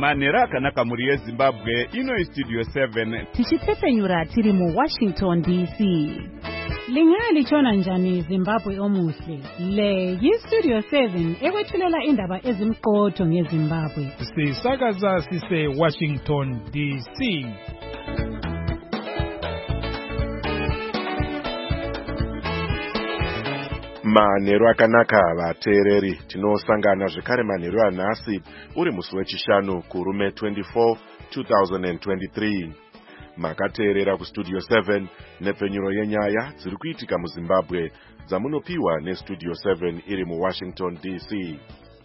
manhero akanaka muri yezimbabwe. Ino istudio 7 tichipfepenyura tiri muWashington DC. Lingalichona njani Zimbabwe omuhle? Le yistudio 7 ekwethulela indaba ezimqotho ngeZimbabwe. Sisakaza sise Washington DC. Manhero akanaka vateereri, tinosangana zvekare manhero anhasi uri musi wechishanu kurume 24 2023. Makateerera kustudio 7 nepfenyuro yenyaya dziri kuitika muZimbabwe dzamunopiwa nestudio 7 iri muWashington DC.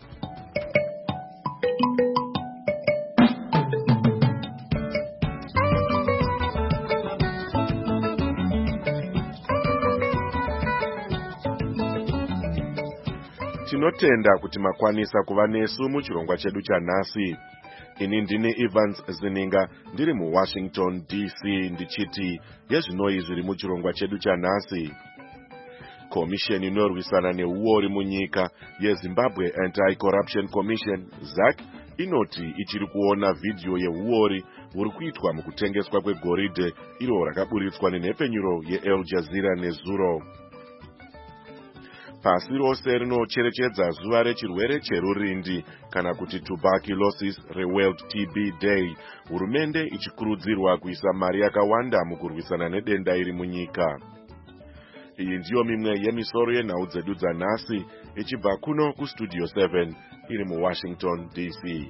Tinotenda kuti makwanisa kuva nesu muchirongwa chedu chanhasi. Ini ndini Evans Zininga ndiri muWashington DC ndichiti yezvinoi zviri muchirongwa chedu chanhasi. Komisheni inorwisana neuori munyika yeZimbabwe Anti-Corruption Commission ZAC inoti ichiri kuona vhidhiyo yeuori huri kuitwa mukutengeswa kwegoridhe iro rakaburitswa nenhepfenyuro yeAl Jazeera nezuro. Pasi rose rinocherechedza zuva rechirwere cherurindi kana kuti tuberculosis reWorld TB Day, hurumende ichikurudzirwa kuisa mari yakawanda mukurwisana nedenda iri munyika. Iyi ndiyo mimwe yemisoro yenhau dzedu dzanhasi ichibva kuno kustudio 7 iri muWashington DC.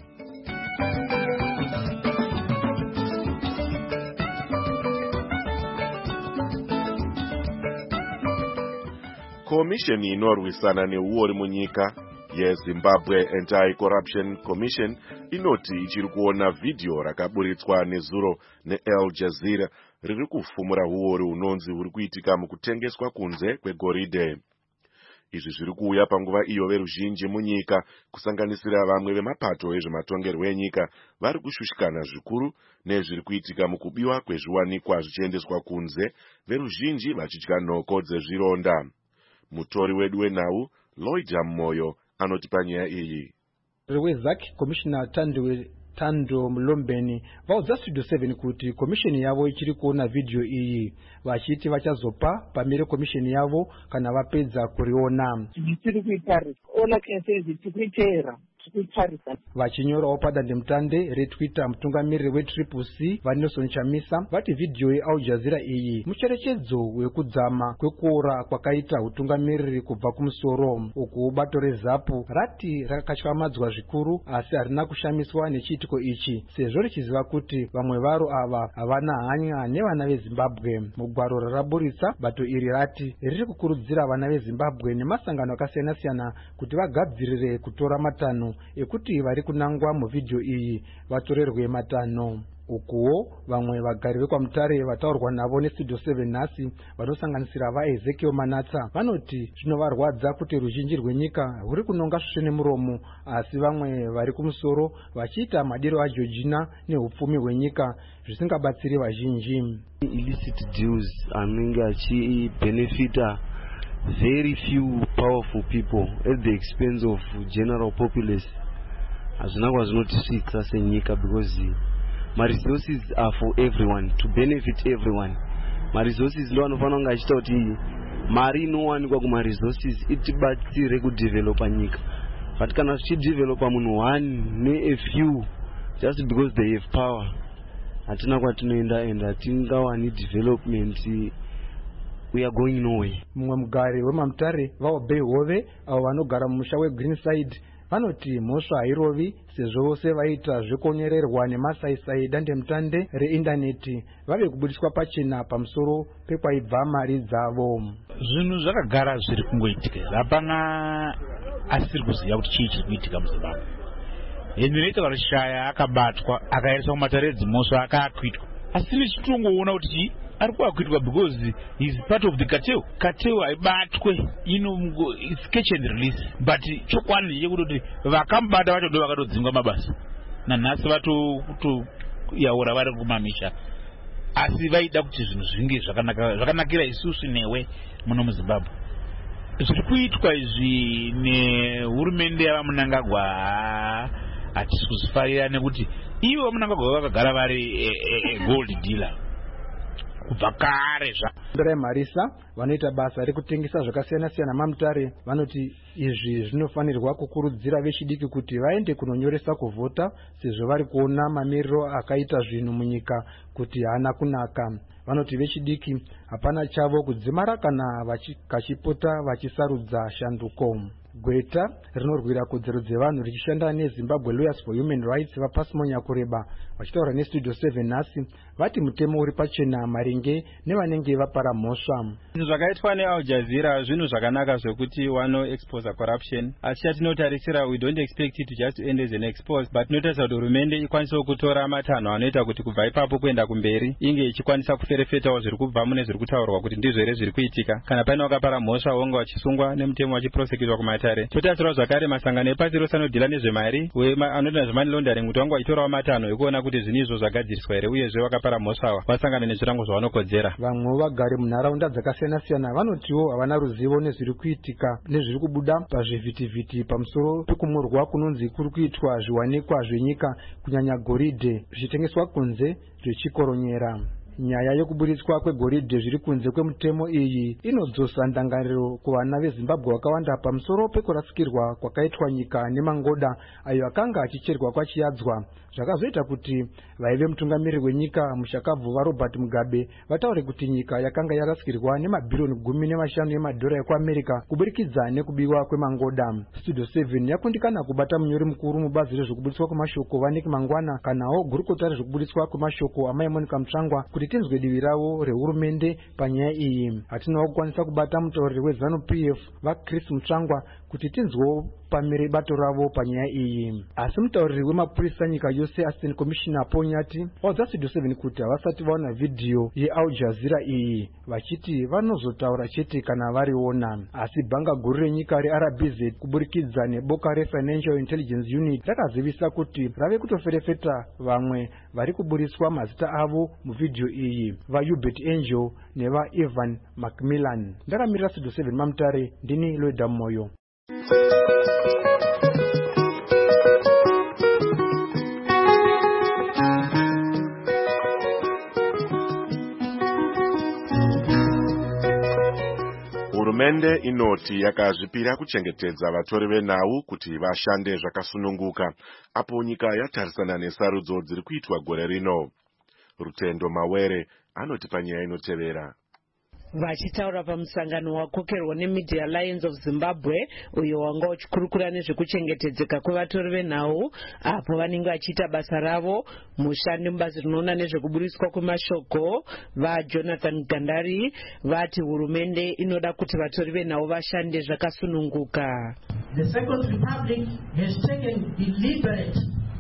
Komisheni inorwisana neuori munyika yeZimbabwe Anti-Corruption Commission inoti ichiri kuona vhidhiyo rakaburitswa nezuro neAl Jazeera riri kufumura uori hunonzi huri kuitika mukutengeswa kunze kwegoridhe. Izvi zviri kuuya panguva iyo veruzhinji munyika kusanganisira vamwe vemapato ezvematongerwo enyika vari kushushikana zvikuru nezviri kuitika mukubiwa kwezviwanikwa zvichiendeswa kunze, veruzhinji vachidya nhoko dzezvironda. Mutori wedu wenhau Lloyd Moyo anotipa nyaya iyi. ReWeZAC Commissioner Tando Mlombeni vaudza studio 7 kuti komisheni yavo ichiri kuona vhidhiyo iyi, vachiti vachazopa pamire komisheni yavo kana vapedza kuriona. Tiri kuitarisa, all I can say is tiri kuitera. Vachinyorawo padandemutande reTwitter, mutungamiriri weCCC Vanelson Chamisa vati vhidhiyo yeAl Jazeera iyi mucherechedzo wekudzama kwekuora kwakaita utungamiriri kubva kumusoro. Uku bato reZAPU rati rakakatyamadzwa zvikuru asi harina kushamiswa nechiitiko ichi sezvo richiziva kuti vamwe varo ava havana hanya nevana veZimbabwe. Mugwaro raraburitsa, bato iri rati riri kukurudzira vana veZimbabwe nemasangano akasiyana-siyana kuti vagadzirire kutora matanho ekuti vari kunangwa muvhidhiyo iyi vatorerwe matanho. Ukuwo vamwe vagari vekwamutare vataurwa navo nestudio 7 nhasi vanosanganisira vaEzekiel Manatsa vanoti zvinovarwadza kuti ruzhinji rwenyika rwuri kunonga svosve nemuromo, asi vamwe vari kumusoro vachiita madiro aJeorgina neupfumi hwenyika zvisingabatsiri vazhinji. Illicit deals anenge achibenefita very few powerful people at the expense of general populace. Hazvina kwazvinotisvitsa senyika because my resources are for everyone, to benefit everyone. My resources ndo anofanira kunge achita kuti mari inowanikwa kuma resources itibatsire kudevelopa nyika. But kana zvichidevelopa munhu one ne a few just because they have power, hatina kwatinoenda and hatingawani development. We are going nowhere. Mumwe mugari wemamutare vaObey Hove avo vanogara mumusha weGreenside vanoti mhosva hairovi sezvo vose vaita zvekonyererwa nemasaisai dandemutande reindaneti vave kubudiswa pachena pamusoro pekwaibva mari dzavo. Zvinhu zvakagara zviri kungoitika, hapana asiri kuziva kuti chii chiri kuitika muZimbabwe. Henyu inoita kuti Shaya akabatwa akaiswa kumatare edzimhosva akaakwitwa, asi ndichitongoona kuti chii ari kuakwitwa because he is part of the cartel. Cartel haibatwe, it's catch and release. But chokwadi ndechekuti vakamubata vacho ndo vakatodzingwa mabasa. Nanhasi vatoyaura vari kumamisha. Asi vaida kuti zvinhu zvinge zvakanakira isusu newe muno muZimbabwe. Zviri kuitwa izvi nehurumende yavaMnangagwa hatisi kuzifarira nekuti ivo munangagova vakagara vari gold dealer kubva kare Ndrai Marisa vanoita basa rekutengesa zvakasiyana-siyana mamutare vanoti izvi zvinofanirwa kukurudzira vechidiki kuti vaende kunonyoresa kuvhota sezvo vari kuona mamiriro akaita zvinhu munyika kuti haana kunaka. Vanoti vechidiki hapana chavo kudzimara kana kachipota vachisarudza shanduko. Gweta rinorwira kodzero dzevanhu richishanda neZimbabwe Lawyers for Human Rights vapasimonya kureba vachitaura neStudio 7 nhasi vati mutemo uri pachena maringe nevanenge vapara mhosva. Zvinhu zvakaitwa neAl Jazeera zvinhu zvakanaka zvekuti wano expose corruption. Asi chatinotarisira, we don't expect it to just end as an expose, but notarisa kuti hurumende ikwanisa kutora matanho anoita kuti kubva ipapo kuenda kumberi inge ichikwanisa kuferefetawo zviri kubva mune zviri kutaurwa kuti ndizvo here zviri kuitika. Kana paine wakapara mhosva wonga wachisungwa nemutemo wachiprosecutorwa kumatare. Totarisirawo zvakare masangano epasi rose anodhila nezvemari anoita nezvemoney laundering kuti wanga wachitorawo matanho ekuona kuti zvinhu izvo zvagadziriswa here uyezve wakapara mhosva wasangana nezvirango zvavanokodzera. Vamwe vagari munharaunda dzakasiyana-siyana vanotiwo havana ruzivo nezviri kuitika nezviri kubuda pazvivhitivhiti pamusoro pekumurwa kunonzi kuri kuitwa zviwanikwa zvenyika kunyanya goridhe zvichitengeswa kunze zvichikoronyera. Nyaya yokuburitswa kwegoridhe zviri kunze kwemutemo iyi inodzosa ndangariro kuvana veZimbabwe vakawanda pamusoro pekurasikirwa kwakaitwa nyika nemangoda ayo akanga achicherwa kwachiyadzwa. Zvakazoita kuti vaive mutungamiriri wenyika mushakabvu vaRobert Mugabe vataure kuti nyika yakanga yarasikirwa nemabhirioni 15 emadhora ekuAmerika kuburikidza nekubiwa kwemangoda. Studio 7 yakundikana kubata munyori mukuru mubazi rezvekuburitswa kwemashoko Vaneki Mangwana kanawo gurukota rezvekuburitswa kwemashoko amai Monica Mutsvangwa kuti tinzwe divi ravo rehurumende panyaya iyi. Hatinawo kukwanisa kubata mutauriri weZANU-PF vaChris Mutsvangwa kuti tinzwewo pamire bato ravo panyaya iyi. Asi mutauriri wemapurisa nyika yose Assistant Commissioner Ponyati waudza Studio 7 kuti havasati vaona vhidhiyo yeAl Jazeera iyi vachiti vanozotaura chete kana variona. Asi bhanga guru renyika reRBZ kuburikidza neboka reFinancial Intelligence Unit rakazivisa kuti rave kutoferefeta vamwe vari kuburitswa mazita avo muvhidhiyo iyi, vaHubert Angel nevaEvan Macmillan. Ndakamirira Studio 7 mamutare, ndini Loida Moyo. Hurumende inoti yakazvipira kuchengetedza vatori venhau kuti vashande zvakasununguka apo nyika yatarisana nesarudzo dziri kuitwa gore rino. Rutendo Mawere anoti panyaya inotevera. Vachitaura pamusangano wakokerwa neMedia Alliance of Zimbabwe uyo wanga uchikurukura nezvekuchengetedzeka kwevatori venhau apo vanenge vachiita basa ravo, mushandi mubazi rinoona nezvekuburitswa kwemashoko vaJonathan Gandari vati hurumende inoda kuti vatori venhau vashande zvakasununguka. The Second Republic has taken deliberate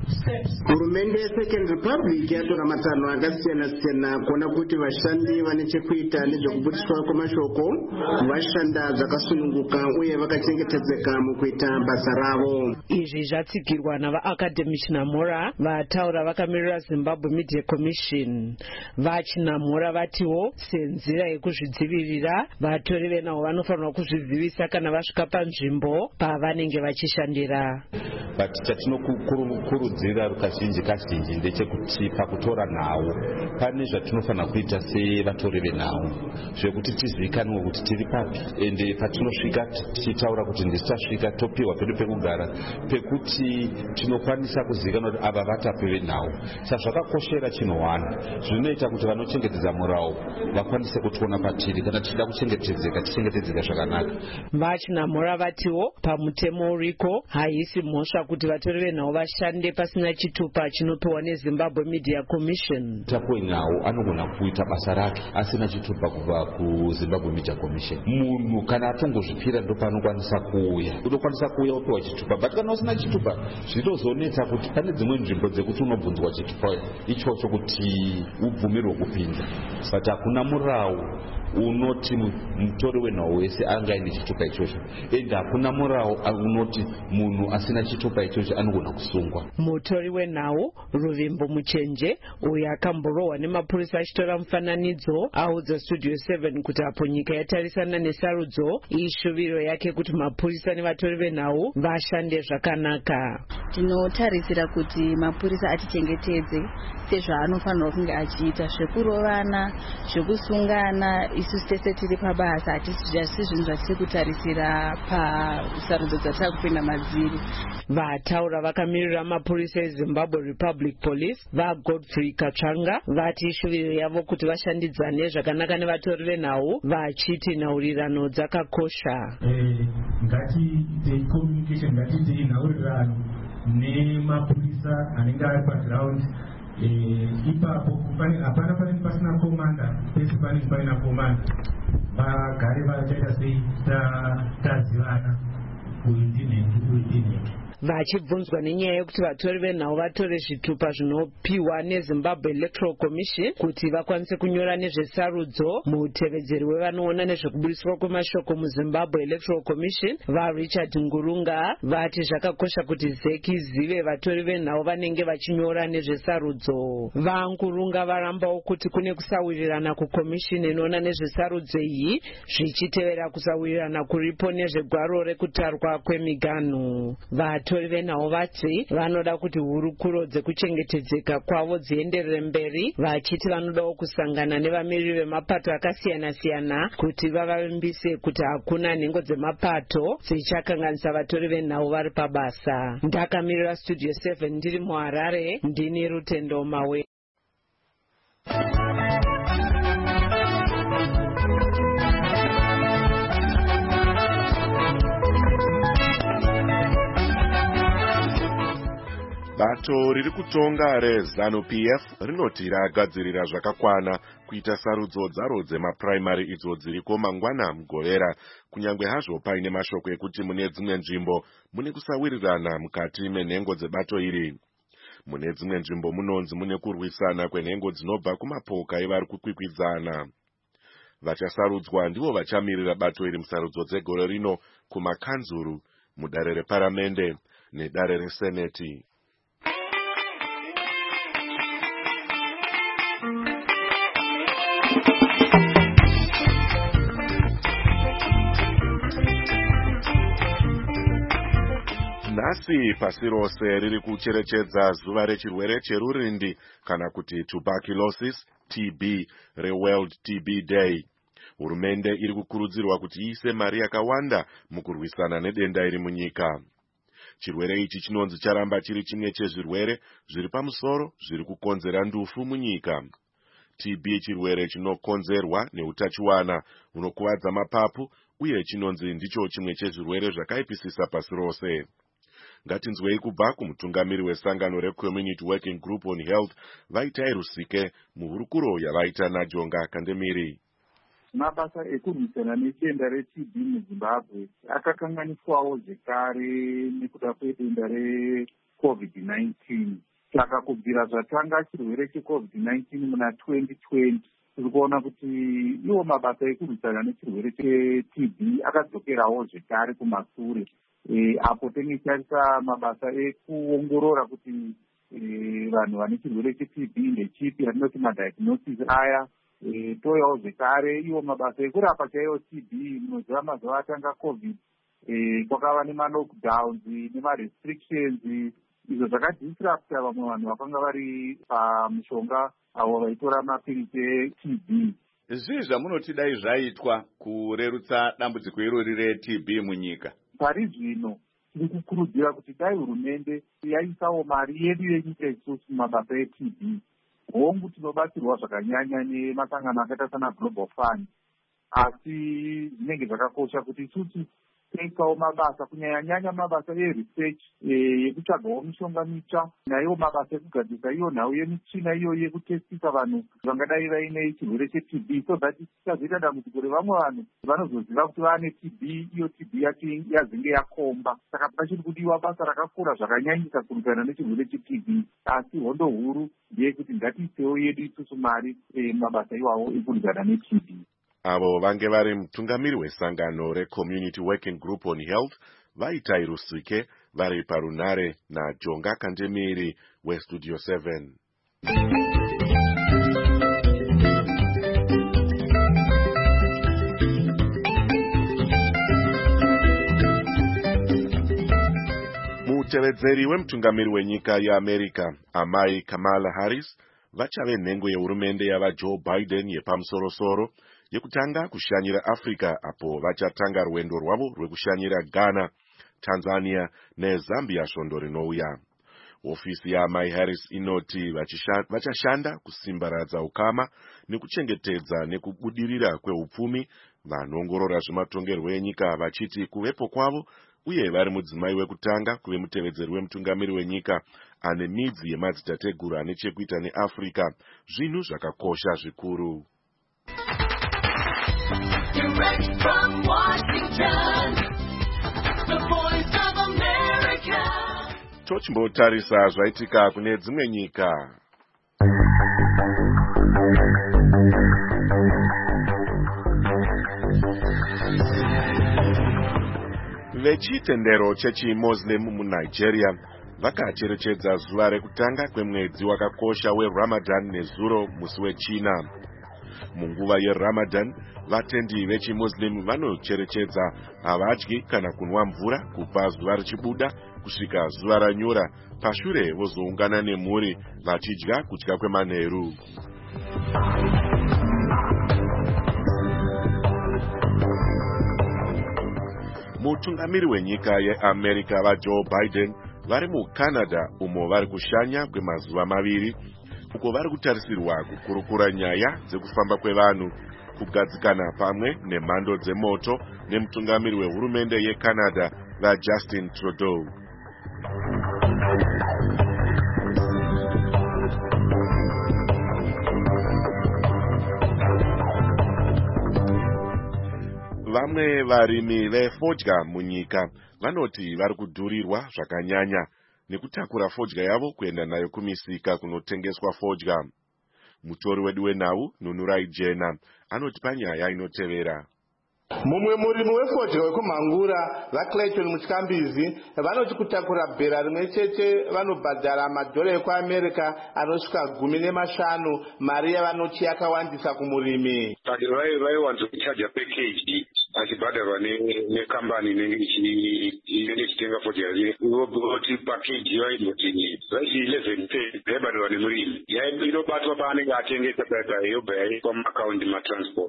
Hurumende yeSecond Republic yatora matanho akasiyana-siyana kuona kuti vashandi vane chekuita nezvekuburitswa kwemashoko vashanda zvakasununguka uye vakachengetedzeka mukuita basa ravo. Izvi zvatsigirwa navaAcademic Namora vataura vakamirira Zimbabwe Media Commission. VaChinamora vatiwo senzira yekuzvidzivirira vatori venhau vanofanirwa kuzvizivisa kana vasvika panzvimbo pavanenge vachishandira. But chatinokurudzira rukazhinji kazhinji ndechekuti pakutora nhau pane zvatinofanira kuita sevatori venhau zvekuti tizivikanwe kuti tiri papi ende patinosvika tichitaura kuti ndisitasvika topiwa pedu pekugara pekuti tinokwanisa kuzivikanwa kuti ava vatapi venhau. Saka zvakakoshera chinhu zvinoita kuti vanochengetedza murau vakwanise kutiona patiri kana tichida tichengetedzeka zvakanaka. VaChinamora vatiwo pamutemo uriko haisi mhosva kuti vatori venhau vashande pasina chitupa chinopiwa neZimbabwe Media Commission. Tapo nhau anogona kuita basa rake asina chitupa kubva kuZimbabwe Media Commission. Munhu kana atongozvipira ndo paanokwanisa kuuya. Unokwanisa kuuya upiwa chitupa, but kana usina chitupa zvinozonetsa kuti pane dzimwe nzvimbo dzekuti unobvunzwa chitupa ichocho kuti ubvumirwe kupinda. But hakuna murau unoti mutori wenhau wese anga aine chitupa ichocho, ende hakuna murau unoti munhu asina chitupa ichocho anogona kusungwa. Mutori wenhau Ruvimbo Muchenje uyo akamborohwa nemapurisa achitora mufananidzo audza Studio 7 kuti apo nyika yatarisana nesarudzo ishuviro yake kuti mapurisa nevatori venhau vashande zvakanaka. Tinotarisira kuti mapurisa atichengetedze sezvaanofanirwa kunge achiita, zvekurovana, zvekusungana. Isu tese tiri pabasa, hatisi zvinhu zvatiri kutarisira pasarudzo dzatiri kupinda madziri. Vataura vakamirira mapurisa eZimbabwe Republic Police vaGodfrey Katsvanga vati ishuviro yavo kuti vashandidzane zvakanaka nevatori venhau, vachiti nhaurirano dzakakosha. Ngatiitei communication, ngatiitei nhaurirano nemapurisa anenge ari paground. Ipapo hapana panenge pasina komanda, pese panenge paina komanda. Vagare vachaita sei tazivana, uyu ndinhengi uyu ndinhengi. Vachibvunzwa nenyaya yekuti vatori venhau vatore zvitupa zvinopiwa neZimbabwe Electoral Commission kuti vakwanise kunyora nezvesarudzo, mutevedzeri wevanoona nezvekubudiswa kwemashoko muZimbabwe Electoral Commission vaRichard Ngurunga vati zvakakosha kuti ZEC izive vatori venhau vanenge vachinyora nezvesarudzo. VaNgurunga varambawo kuti kune kusawirirana kukomishini inoona nezvesarudzo iyi zvichitevera kusawirirana kuripo nezvegwaro rekutarwa kwemiganhu. Vatori venhau vati vanoda kuti hurukuro dzekuchengetedzeka kwavo dzienderere mberi, vachiti vanodawo kusangana nevamiriri vemapato akasiyana-siyana kuti vavavimbise kuti hakuna nhengo dzemapato dzichakanganisa vatori venhau vari pabasa. Ndakamirira Studio 7 ndiri muHarare, ndini Rutendo Mawe. Bato riri kutonga reZANU-PF rinoti ragadzirira zvakakwana kuita sarudzo dzaro dzemapuraimari idzo dziriko mangwana mugorera, kunyange hazvo paine mashoko ekuti mune dzimwe nzvimbo mune kusawirirana mukati menhengo dzebato iri. Mune dzimwe nzvimbo munonzi mune kurwisana kwenhengo dzinobva kumapoka evari kukwikwidzana. Vachasarudzwa ndivo vachamirira bato iri musarudzo dzegore rino kumakanzuru, mudare reparamende nedare reseneti. Nhasi pasi rose riri kucherechedza zuva rechirwere cherurindi kana kuti tuberculosis TB reWorld TB Day. Hurumende iri kukurudzirwa kuti iise mari yakawanda mukurwisana nedenda iri munyika. Chirwere ichi chinonzi charamba chiri chimwe chezvirwere zviri pamusoro zviri kukonzera ndufu munyika. TB chirwere chinokonzerwa neutachiwana unokuvadza mapapu uye chinonzi ndicho chimwe chezvirwere zvakaipisisa pasi rose. Ngatinzwei kubva kumutungamiri wesangano reCommunity Working Group on Health Vaitai Rusike muhurukuro yavaita naJonga Kandemiri. Mabasa ekurwisana nedenda reTB muZimbabwe akakanganiswawo zvekare nekuda kwedenda reCovid-19. Saka kubvira zvatanga chirwere cheCovid-19 muna 2020 tiri kuona kuti iwo mabasa ekurwisana nechirwere cheTB akadzokerawo zvekare kumasure. Apo tengetarisa mabasa ekuongorora kuti vanhu vane chirwere cheTB ndechipi, atinoti madiagnosis aya. Toyawo zvekare iwo mabasa ekurapa chaiwo TB. Munoziva mazuva atanga COVID kwakava nemalockdowns nemarestrictions, izvo zvakadisrupta vamwe vanhu vakanga vari pamushonga avo vaitora mapirisi eTB. Zvii zvamunoti dai zvaitwa kurerutsa dambudziko irori reTB munyika? Pari zvino tiri kukurudzira kuti dai hurumende yaisawo mari yedu yenyika isusu mumabasa eTB. Hongu tinobatsirwa zvakanyanya nemasangano akaita sana Global Fund, asi zvinenge zvakakosha kuti isusu toisawo mabasa, kunyanya mabasa eresearch yekutsvagawo mishonga mitsva, naiwo mabasa ekugadzisa iyo nhau yemichina iyo yekutestisa vanhu vangadai vaine chirwere cheTB, so that tisazoita dambudziko revamwe vanhu vanozoziva kuti vane TB, iyo TB yazenge yakomba. Saka pachiri kudiwa basa rakakura zvakanyanyisa kurwisana nechirwere cheTB, asi hondo huru ndeyekuti ngatiisewo yedu isusu mari mabasa iwawo ekurwisana neTB. avo vange vari mutungamiri wesangano reCommunity Working Group on Health vaitai Rusike vari parunare naJonga Kandemiri weStudio 7. Mutevedzeri wemutungamiri wenyika yeAmerica amai Kamala Harris vachave nhengo yehurumende yavaJoe Biden yepamusoro-soro yekutanga kushanyira Africa apo vachatanga rwendo rwavo rwekushanyira Ghana, Tanzania neZambia svondo rinouya. Ofisi yaamai Harris inoti vachashanda kusimbaradza ukama nekuchengetedza nekubudirira kweupfumi. Vanoongorora zvematongerwo enyika vachiti kuvepo kwavo uye vari mudzimai wekutanga kuve mutevedzeri wemutungamiri wenyika ane midzi yemadzitateguru ane chekuita neAfrica, zvinhu zvakakosha zvikuru. Direct from Washington, the Voice of America. Tochimbotarisa zvaitika kune dzimwe nyika. Vechitendero chechiMuslim muNigeria vakacherechedza zuva rekutanga kwemwedzi wakakosha weRamadan nezuro musi weChina. Munguva yeRamadan, vatendi vechiMuslim vanocherechedza havadyi kana kunwa mvura kubva zuva richibuda kusvika zuva ranyura, pashure vozoungana nemhuri vachidya kudya kwemanheru. Mutungamiri wenyika yeAmerica vaJoe Biden vari muCanada umo vari kushanya kwemazuva maviri, uko vari kutarisirwa kukurukura nyaya dzekufamba kwevanhu, kugadzikana pamwe nemhando dzemoto nemutungamiri wehurumende yeCanada vaJustin Trudeau. Vamwe varimi vefodya munyika vanoti vari kudhurirwa zvakanyanya nekutakura fodya yavo kuenda nayo kumisika kunotengeswa fodya. Mutori wedu wenhau Nunurai Jena anoti panyaya inotevera. Mumwe murimi wefodya wekumhangura vaClayton Mutkambizi vanoti kutakura bhera rimwe chete vanobhadhara madhora ekuAmerica anosvika 15, mari yavanoti yakawandisa kumurimi. Vaiwanza kuchaja package achibhadharwa nekambani inenge ichitenga fodya voti package vainoti vaiti 11 cents yaibhadharwa nemurimi, inobatwa paanenge atengesa yobva yaiswa mumakaundi matransport.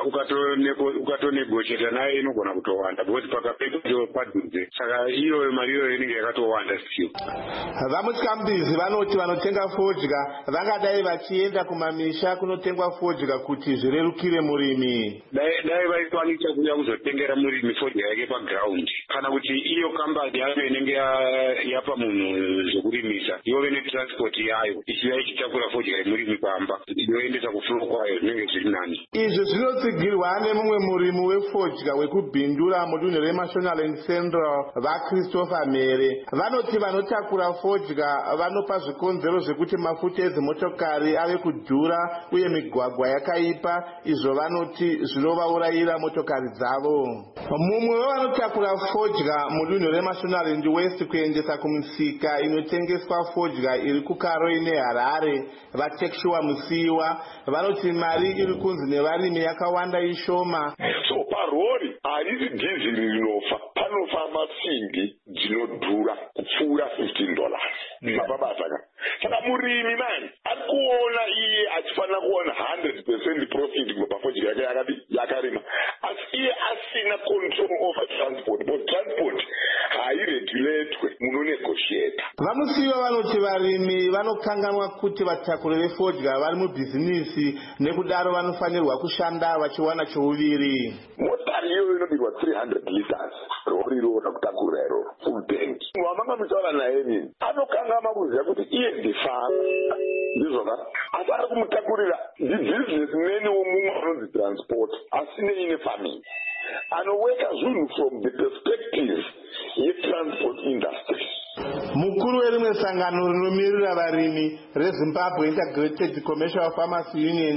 Ukatonegotiata naye inogona kutowanda because pakapeka padhuze, saka iyo mari iyoyo inenge yakatowanda still. VaMutkambizi vanoti vanotenga fodya vangadai vachienda kumamisha kunotengwa fodya kuti zvirerukire murimi. Dai vaikwanisa kuuya kuzotengera murimi fodya yake paground, kana kuti iyo kambani yayo inenge yapa munhu zvokurimisa yove netransport yayo ichiuya ichitakura fodya yemurimi pamba yoendesa kufuro kwayo, zvinenge zviri nani. Izvo zvinotsigirwa nemumwe murimi wefodya wekubhindura mudunhu reMashonaland Central vaChristopher Mere. Vanoti vanotakura fodya vanopa zvikonzero zvekuti mafuta edzimotokari ave kudhura uye migwagwa yakaipa, izvo vanoti zvinovaurayira motokari dzavo. Mumwe wevanotakura fodya mudunhu reMashonaland West kuendesa kumisika inotengeswa fodya iri kuKaroyi neHarare vaTekshua Musiwa vanoti mari iri kunzi nevarimi yakawanda ishoma. So parori harisi dhiziri rinofa, panofa masimbi dzinodhura kupfuura $15 mababasa ka. Saka murimi mani ari kuona iye achifanira kuona 100% profit kubva pafodya yake yakarima, asi iye asina control over transport, because transport haireguletwe, munonegotiata. Vamusiwa vanoti varimi vanokanganwa kuti vatakuri vefodya vari mubhizinisi, nekudaro vanofanirwa kushanda vachiwana chouviri. Motari iyoyo inobirwa 300 liters, rori irona kutakura iro full tank. Wamanga mutaura naye nini anokangama kuziva kuti iye ndifama ndizvoka, asi ari kumutakurira ndibusinessman womumwe anonzi transport asine ine farming, anoweka zvinhu from the perspective yetransport industry. Mukuru werimwe sangano rinomirira varimi reZimbabwe Integrated Commercial Farmers Union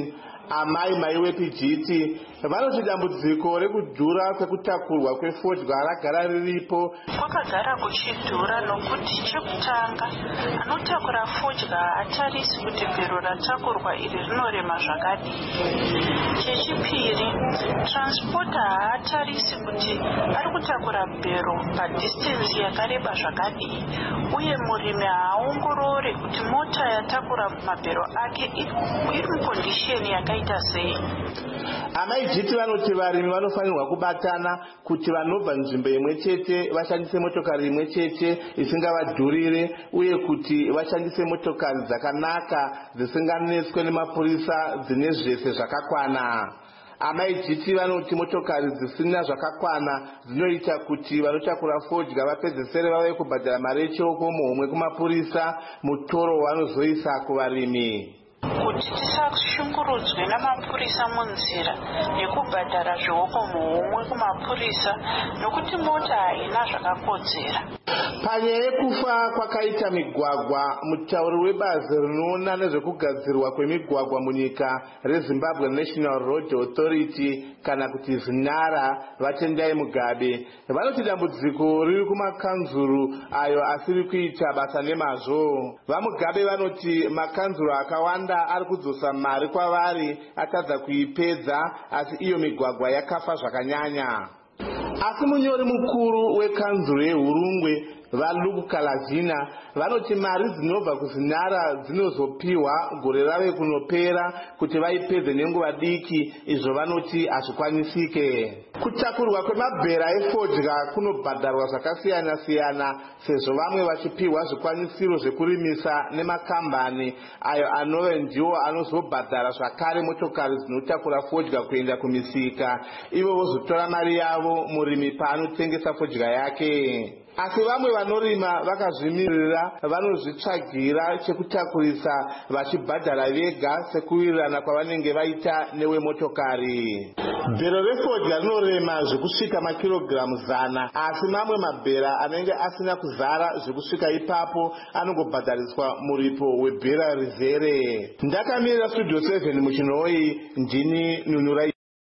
amai mai wepijiti vanoti dambudziko rekudhura kwekutakurwa kwefodya ragara riripo. Kwakagara kuchidhura nokuti chekutanga anotakura fodya hatarisi kuti bhero ratakurwa iri rinorema zvakadii. Chechipiri, transpota haatarisi kuti ari kutakura bhero padhistensi yakareba zvakadii, uye murimi haaongorori kuti mota yatakura mabhero ake iri mukondisheni yakaita sei. Amaijiti vanoti varimi vanofanirwa kubatana kuti vanobva nzvimbo imwe chete vashandise motokari imwe chete isingavadhurire, uye kuti vashandise motokari dzakanaka dzisinganetswe nemapurisa dzine zvese zvakakwana. Amaijiti vanoti motokari dzisina zvakakwana dzinoita kuti vanotakura fodya vapedzesere vave kubhadhara mari yechoko muhomwe kumapurisa, mutoro wanozoisa kuvarimi. Kuti tisashungurudzwe namapurisa munzira nekubhadhara zvihoko muhomwe kumapurisa nokuti mota haina zvakakodzera. Panyaya yekufa kwakaita migwagwa, mutauri webazi rinoona nezvekugadzirwa kwemigwagwa munyika reZimbabwe National Road Authority kana kuti ZNARA, Vatendai Mugabe, vanoti dambudziko riri kumakanzuru ayo asiri kuita basa nemazvo. VaMugabe vanoti makanzuru akawanda ari kudzosa mari kwavari atadza kuipedza, asi iyo migwagwa yakafa zvakanyanya. Asi munyori mukuru wekanzuru yeHurungwe vaLuke Kalavina vanoti mari dzinobva kuZNARA dzinozopiwa gore rave kunopera kuti vaipedze nenguva diki, izvo vanoti hazvikwanisike. Kutakurwa kwemabhera efodya kunobhadharwa zvakasiyana siyana, sezvo vamwe vachipiwa zvikwanisiro zvekurimisa nemakambani ayo anove ndiwo anozobhadhara zvakare motokari dzinotakura fodya kuenda kumisika, ivo vozotora mari yavo murimi paanotengesa fodya yake. Asi vamwe vanorima vakazvimirira vanozvitsvagira chekutakurisa vachibhadhara vega sekuwirirana kwavanenge vaita newemotokari. Bhero refodya rinorema zvekusvika makirogiramu 100, asi mamwe mabhera anenge asina kuzara zvekusvika ipapo anongobhadhariswa muripo webhera rizere. Ndakamirira Studio 7 muchinhoi, ndini Nunurai.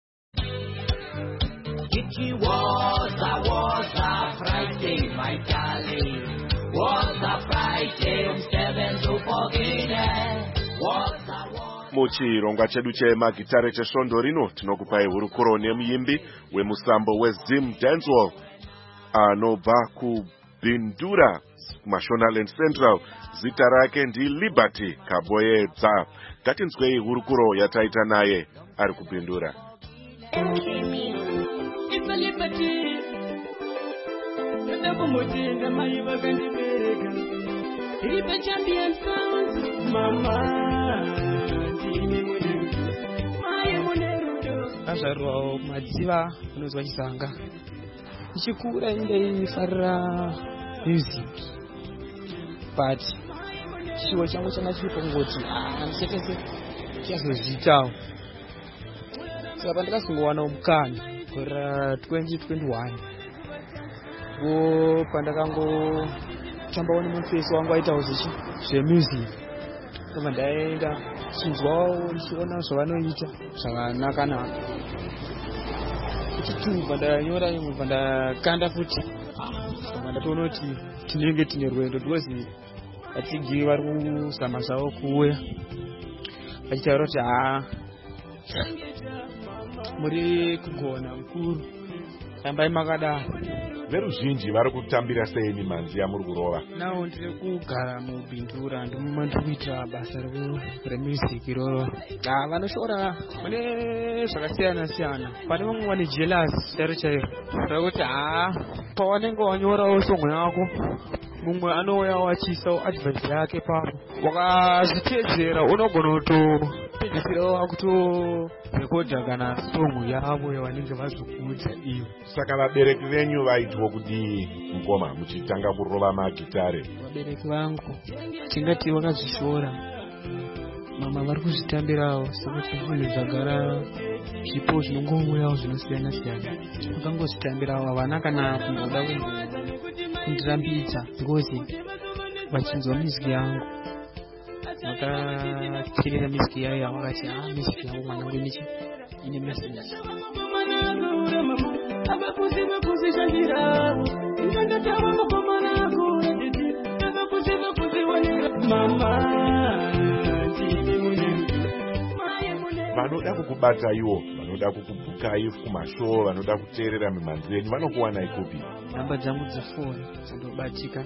Friday, my darling, was a Friday, 7 to muchirongwa chedu chemagitare chesvondo rino tinokupai hurukuro nemuimbi wemusambo weZim Dancehall anobva kuBindura kuMashonaland Central. Zita rake ndiLiberty Kaboyedza. Ngatinzwei hurukuro yataita naye ari kuBindura. Azvarwawo madziva unonzwa chizanga. Ichikura ndaifarira music, but chiwo changu changa chiri pangoti handichetese chazozviitawo. Saka pandakazongowana mukana gore ra 2021 pandakangotambawo nemufesi wangu aitawo zvemusic, kama ndaenda chinzwawo ndichiona zvavanoita zvakanaka-naka. Ichitu pandanyora imwe pandakanda futi ndatoona kuti tinenge tine rwendo, because vatigi vari kuzama zvavo kuuya vachitaura kuti muri kugona mukuru, rambai makadaro. Veruzhinji vari kutambira sei manzi yamuri kurova? Nawo ndiri kugara muBindura, ndimo ndiri kuita basa remusic iroro. Vanoshora mune zvakasiyana siyana. Pane vamwe vane jealous charo chairo rekuti pawanenge wanyorawo songo yako mumwe anouya wachiisawo advert yake papo, wakazviteedzera unogona kutopedzisirawo akutorekodha kana songo yavo yavanenge vazokuudza ivo. Saka vabereki venyu vaitwa kudii mukoma muchitanga kurova magitare? Vabereki vangu tingati vakazvishora, mama vari kuzvitambirawo sekuti zvinhu zvagara zvipo zvinongouyawo zvinosiyana siyana, vakangozvitambirawo havana kana kumboda kundirambidza ngozi vachinzwa miziki yangu. wakatirira misiki yayo wakati misiki yangu mwana wangu ine message vanoda kukubata ivo, vanoda kukubukai kumashow, vanoda kuteerera mimhanzi yenyu vanokuwana ikupi? Namba dzangu dzefoni dzindobatika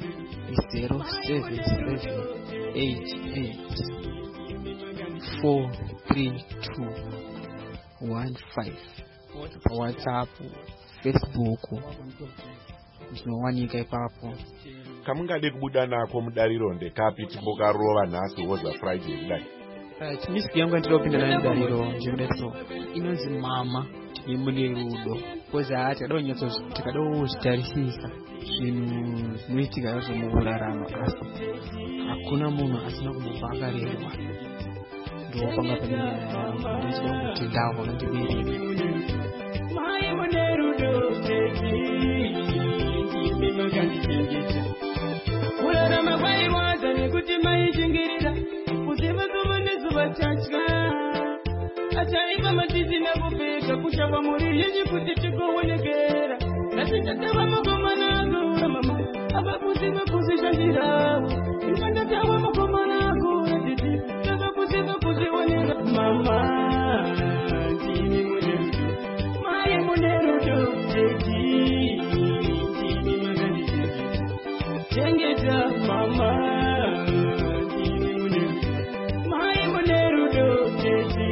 0778843215 WhatsApp, Facebook dzinowanika ipapo. Kamungade kubuda nako mudariro ndekapi timbokarova nhasi woza Friday kudai? Misiki yangu yandinopinda nayo mudariro ndinodaso inonzi mama ndimune rudo koza tikadozvitarisisa zvinhu zvinoitika zvo mukurarama asi hakuna munhu asina kumubva akarerwa ndopanga panendochida kuti ndavo vandibereka kurarama kwairwadza nekuti maishingirira kuziva zuva nezuva tatya achaipa matisina kupfeka kushava muri yenyu kuti tigoonekera natitatava makomana akura mama apa kuziva kuzvishandirawo ikandatava makomana akura titi tava kuziva kuzvionera mama ndini munerudo maye munerudo teti ndini makandichengetera mama ndini munerudo maye munerudo teti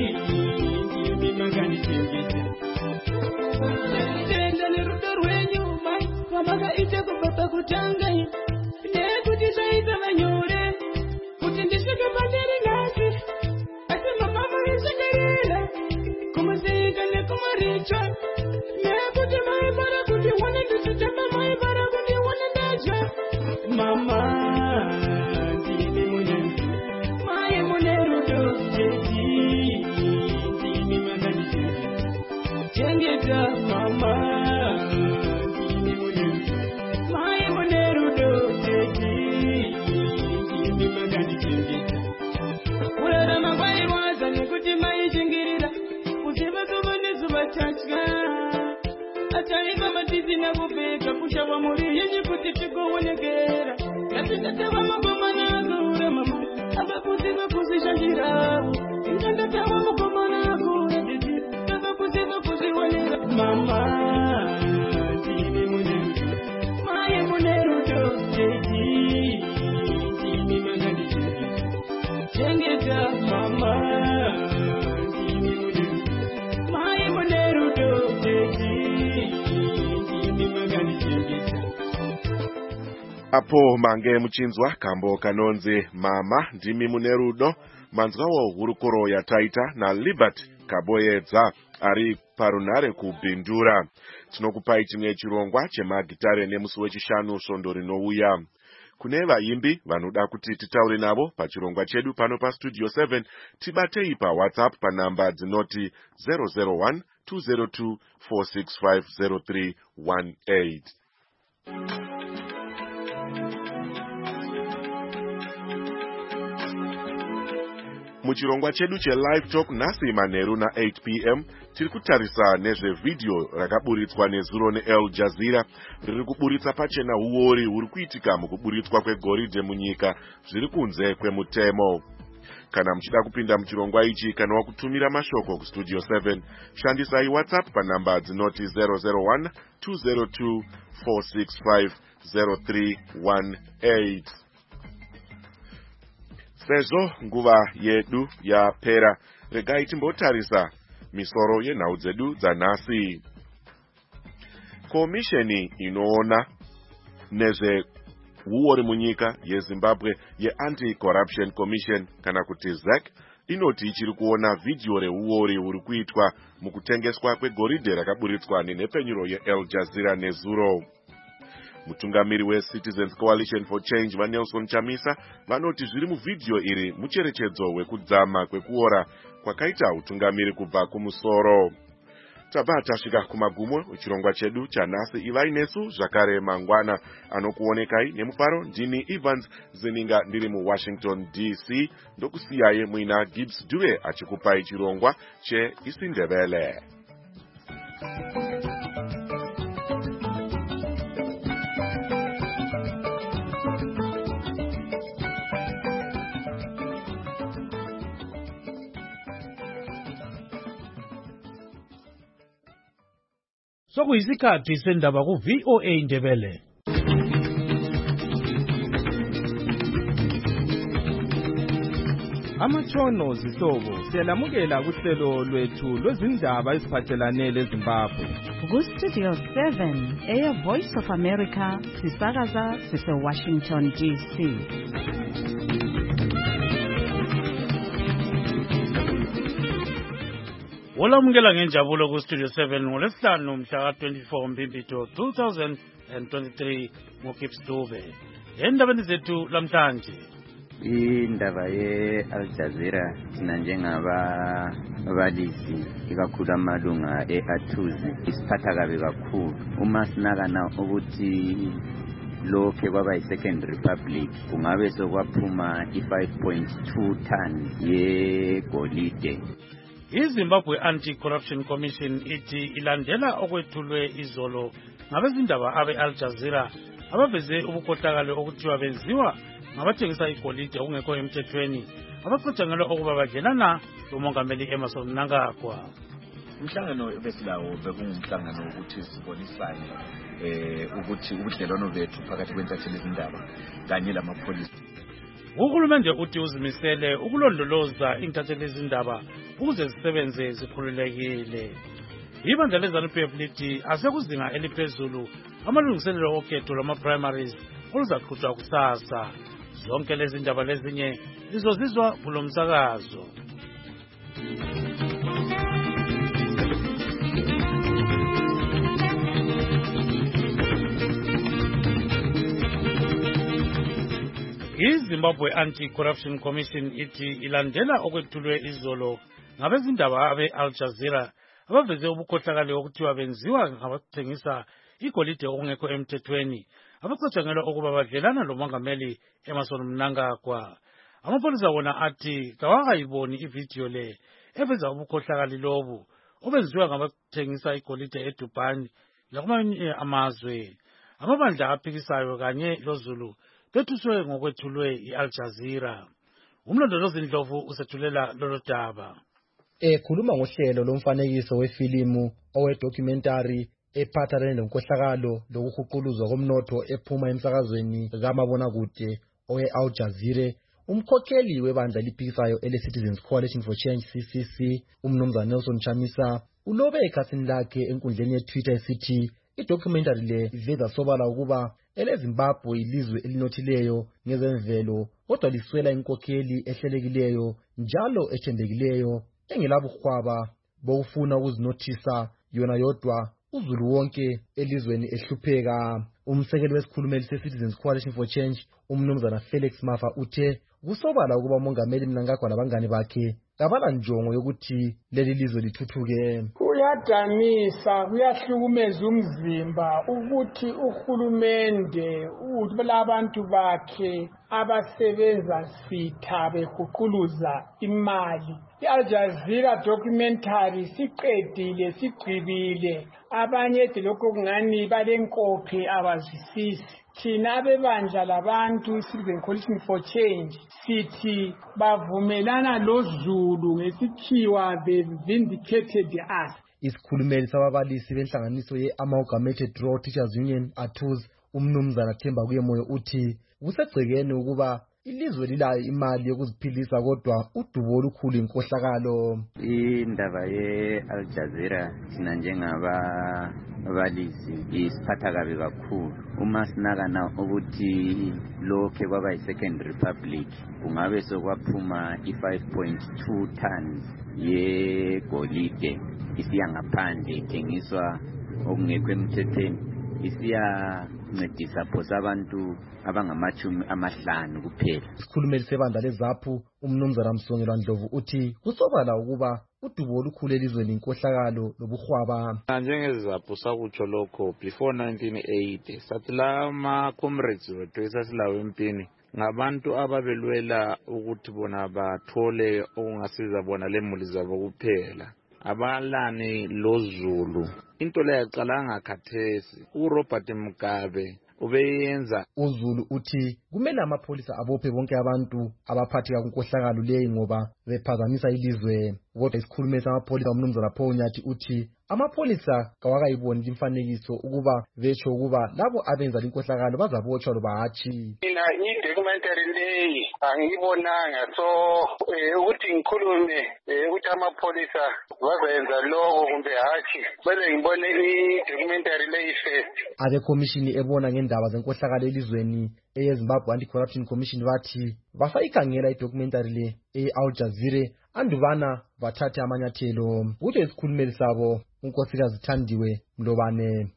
tenda nerudo rwenyu mai kwamakaita kubva pakutanga nekuti zvaita vanyore kuti ndisvike pandiri nhasi asi mama muishekerera kumusika nekumaricha nekuti maivara kuti one ndisitamba maivara kuti one ndaja mama ndini munerudo mai munerudo teti ndini makandichengetera mama ndini munerudo mai munerudo teti ndini makandichengetera kurarama kwairwadza nekuti maishingirira kuziva zuva nezuva tatya achaipa matisina kupfeka kushava muri yenyu kuti tigoonekera ngatitatava makomana akura mama apa kuziva kuzvishandirawo ingandatava makomana akura titi tava kuziva kuzvionera mama ndini munerudo maye munerudo teti ndini makandichengetera mama ndini munerudo maye munerudo teti ndini makandichengetera. Apo mange muchinzwa kambo kanonzi mama ndimi munerudo, manzwawo hurukuro yataita na Libert Kaboyedza ari parunare kubhindura. Tinokupai chimwe chirongwa chemagitare nemusi wechishanu svondo rinouya. Kune vaimbi vanoda kuti titaure navo pachirongwa chedu pano pastudio 7 tibatei paWhatsApp panamba dzinoti 001 202 465 0318. Muchirongwa chedu che-live talk nhasi manheru na8 p.m. tiri kutarisa nezvevidhio rakaburitswa nezuro neAl Jazeera riri kuburitsa pachena uori huri kuitika mukuburitswa kwegoridhe munyika zviri kunze kwemutemo. Kana muchida kupinda muchirongwa ichi kana wakutumira mashoko kustudio 7 shandisai WhatsApp panamba dzinoti 001 202 465 0318. Sezvo nguva yedu yapera, regai timbotarisa misoro yenhau dzedu dzanhasi. Komisheni inoona nezveuori munyika yeZimbabwe yeAnti-Corruption Commission kana kuti ZEC inoti ichiri kuona vidhio reuori huri kuitwa mukutengeswa kwegoridhe rakaburitswa nenhepfenyuro yeAl Jazeera nezuro. Mutungamiri weCitizens Coalition for Change vaNelson Chamisa vanoti zviri muvidhio iri mucherechedzo wekudzama kwekuora kwakaita utungamiri kubva kumusoro. tabata svika kumagumo echirongwa chedu chanhasi. ivai nesu zvakare mangwana anokuonekai nemufaro. ndini Evans Zeninga ndiri muWashington DC, ndokusiyai muina Gibbs Dube achikupai chirongwa cheIsiNdebele. Sokuyisikhathi sendaba ku VOA Ndebele. Amatshono zihlobo siyalamukela kuhlelo lwethu lwezindaba eziphathelane leZimbabwe. Ku-Studio 7 Voice of America sisakaza sise-Washington DC. Olamukela ngenjabulo ku-Studio 7 ngolesihlanu mhla ka-24 Mbimbito 2023 ngoGibbs Dube. Endabeni zethu lamhlanje, indaba ye-Al Jazeera thina njengababalisi ikakhulu amalunga e-Athuzi isiphatha kabi kakhulu uma sinakana ukuthi lokhe kwaba yi-Second Republic kungabe sokwaphuma i-5.2 tons yegolide. iZimbabwe Anti-Corruption Commission ithi ilandela okwethulwe izolo ngabezindaba abe-Al Jazeera abaveze ubukhohlakalo okuthiwa benziwa ngabathengisa igolide okungekho emthethweni abacatshangelwa ukuba badlelana lomongameli Emmerson Mnangagwa. Umhlangano besilawo bekungumhlangano ukuthi sibonisane ukuthi ubudlelwano bethu phakathi kwentatheli izindaba kanye lamapholisa. Uhulumende uthi uzimisele ukulondoloza intatheli izindaba ukuze zisebenze zikhululekile. Ibandla leZANU-PF lithi asekuzinga eliphezulu amalungiselelo okhetho lwama-primaries oluzaqhutshwa kusasa. Zonke lezi ndaba lezinye lizozizwa kulo msakazo. iZimbabwe Anti-Corruption Commission ithi ilandela okwethulwe izolo ngabezindaba abe-Al Jazeera abaveze ubukhohlakalo okuthiwa benziwa ngabathengisa igolide okungekho emthethweni abacatshangelwa ukuba badlelana lomongameli Emmerson Mnangagwa. Amapholisa wona athi kawakayiboni ividiyo le eveza ubukhohlakali lobu obenziwa ngabathengisa igolide eDubai lakumanye amazwe. Amabandla aphikisayo kanye loZulu bethuswe ngokwethulwe i-Al Jazeera. Umlondolozi Ndlovu usethulela lolo daba. Ekhuluma ngohlelo lomfanekiso wefilimu owedocumentary ephathelene nenkohlakalo lokuhuquluzwa komnotho ephuma emsakazweni kamabonakude owe-Al Jazeera, umkhokheli webandla eliphikisayo ele-Citizens Coalition for Change CCC, umnumzana Nelson Chamisa, ulobe ekhasini lakhe enkundleni ye-Twitter esithi idocumentary le iveza sobala ukuba eleZimbabwe ilizwe elinothileyo ngezemvelo kodwa liswela inkokheli ehlelekileyo njalo ethembekileyo engelabuhwaba bokufuna ukuzinothisa yona yodwa uzulu wonke elizweni ehlupheka. Umsekeli wesikhulumeli se-Citizens Coalition for Change umnumzana Felix Mafa uthe kusobala ukuba umongameli Mnangagwa labangane bakhe kabala njongo yokuthi leli lizwe lithuthuke. Kuyadanisa, kuyahlukumeza umzimba ukuthi uhulumende labantu bakhe abasebenza sitha behuquluza imali. I-Al Jazeera documentary siqedile sigcibile, abanye lokho kungani balenkophe abazwisisi. Thina bebandla labantu Citizen Coalition for Change sithi bavumelana loZulu ngesikhiwa they vindicated us. Isikhulumeli sababalisi benhlanganiso ye-Amalgamated Rural Teachers Union ATUZ umnumzana Themba Kuyemoyo uthi kusegcekeni ukuba ilizwe lilayo imali yokuziphilisa kodwa udubo olukhulu inkohlakalo. Indaba ye-Al Jazeera thina njengababalisi isiphatha kabi kakhulu uma sinakana ukuthi lokhe kwaba yi-Second Republic kungabe sokwaphuma i-5.2 tons yegolide isiya ngaphandle ithengiswa okungekho emthethweni isiyancedisa phosa abantu abangama-50 kuphela. Isikhulumeli sebandla leZAPU umnumzana Msongelwa Ndlovu uthi kusobala ukuba udubo olukhulu elizweni inkohlakalo lobuhwaba. Njengezizapho sakutsho lokho before 1980 sathi la ma-comrades wethu esasilawo empini ngabantu ababelwela ukuthi bona bathole okungasiza bona lemuli zabo kuphela, abalani loZulu. Into leyo yaqala ngakhathesi uRobert Mugabe ubeyenza. uZulu uthi kumele amapholisa abophe bonke abantu abaphatheka kunkohlakalo leyi ngoba bephazamisa ilizwe. Kodwa isikhulumeli samapholisa uMnumzana Paul Nyathi uthi amapholisa kawakayiboni imfanekiso ukuba betsho ukuba labo abenza inkohlakalo bazabotshwa loba hatshi. Mina i-documentary leyi angiyibonanga, so ukuthi ngikhulume ukuthi amapholisa bazayenza lokho kumbe hatshi, bese ngibone i-documentary leyi first. Abekhomishini ebona ngendaba zenkohlakalo elizweni eyeZimbabwe Anti-Corruption Commission bathi basayikhangela idocumentary le e-Al Jazeera andubana bathathe amanyathelo. Kuthi isikhulumeli sabo unkosikazi Thandiwe Mlobane.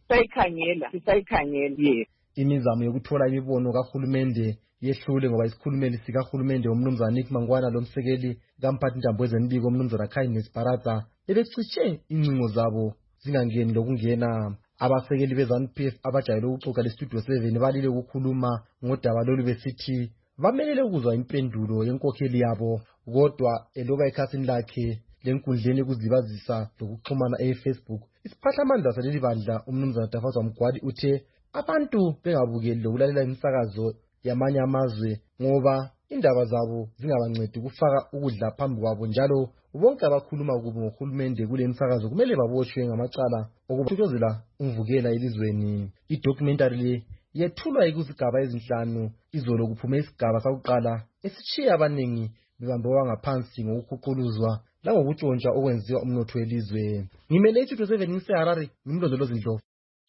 Sisayikhangela. Imizamo yokuthola imibono kahulumende yehlule ngoba isikhulumeli sikahulumende uMnumzana Nick Mangwana lomsekeli kamphathi ntambo wezenibiko uMnumzana Kindness Barata bebecishe incingo zabo zingangeni lokungena. Abasekeli beZANU-PF abajayele ukuxoxa leStudio 7 balile ukukhuluma ngodaba lolu besithi bamelele ukuzwa impendulo yenkokheli yabo, kodwa eloba ekhasini lakhe lenkundleni ukuzibazisa lokuxhumana eFacebook isiphathamandla saleli bandla uMnumzana Tafazwa Mgwadi uthe abantu bengabukeli lokulalela imisakazo yamanye amazwe ngoba indaba zabo zingabancedi ukufaka ukudla phambi kwabo, njalo bonke abakhuluma kubi ngohulumende kule misakazo kumele baboshwe ngamacala okuthuthuzela umvukela elizweni. Idocumentary le yethulwa ikuzigaba ezinhlanu, izolo kuphume isigaba sakuqala esitshiya abaningi bebambewa ngaphansi ngokukhuquluzwa langokutshontshwa okwenziwa umnotho welizwe. Ngimele iStudio 7 ngiseHarare, ngimlondolozi Ndlovu.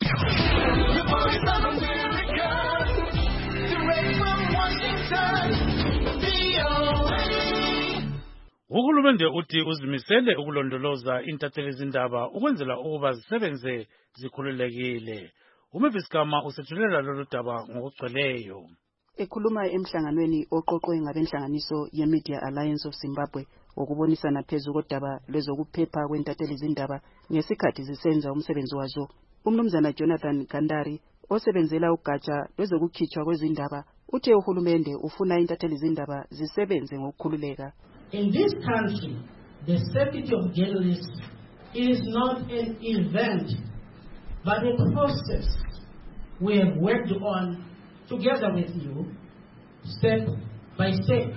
Uhulumende uthi uzimisele ukulondoloza intatheli zindaba ukwenzela ukuba zisebenze zikhululekile. uMavis Gama usethulela lolu daba ngokugcweleyo. Ekhuluma emhlanganweni oqoqwe ngabenhlanganiso ye-Media Alliance of Zimbabwe wokubonisana phezu kodaba lwezokuphepha kwentatheli zindaba ngesikhathi zisenza umsebenzi wazo, uMnumzana Jonathan Gandari osebenzela ugatsha lwezokukhitshwa kwezindaba uthe uhulumende ufuna intatheli zindaba zisebenze ngokukhululeka. In this country, the safety of journalists is not an event, but a process we have worked on together with you, step by step.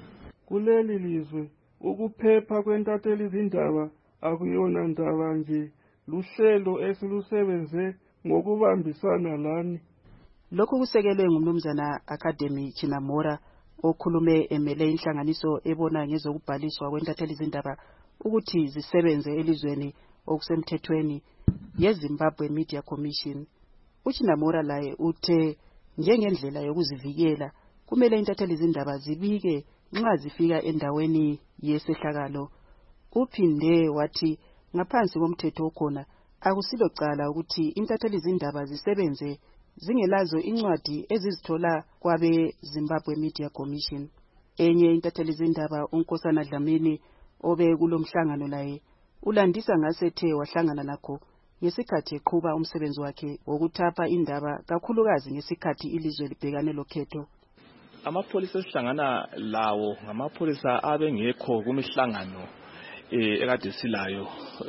Kuleli lizwe, ukuphepha kwentatheli zindaba akuyona ndaba nje, luhlelo esilusebenze ngokubambisana lani. Lokhu kusekelwe nguMnumzana Academy Chinamora okhulume emele inhlanganiso ebona ngezokubhaliswa kwentatheli zindaba ukuthi zisebenze elizweni okusemthethweni yeZimbabwe Media Commission. Uchinamora laye uthe njengendlela yokuzivikela kumele intatheli zindaba zibike nxa zifika endaweni yesehlakalo. Uphinde wathi ngaphansi komthetho okhona akusilo cala ukuthi intatheli zindaba zisebenze zingelazo incwadi ezizithola kwabe Zimbabwe Media Commission. Enye intatheli zindaba uNkosana Dlamini obe kulomhlangano laye ulandisa ngasethe wahlangana nakho ngesikhathi eqhuba umsebenzi wakhe wokuthapha indaba kakhulukazi ngesikhathi ilizwe libhekane lokhetho. Amapholisa esihlangana lawo ngamapholisa abengekho kumihlangano ekade silayo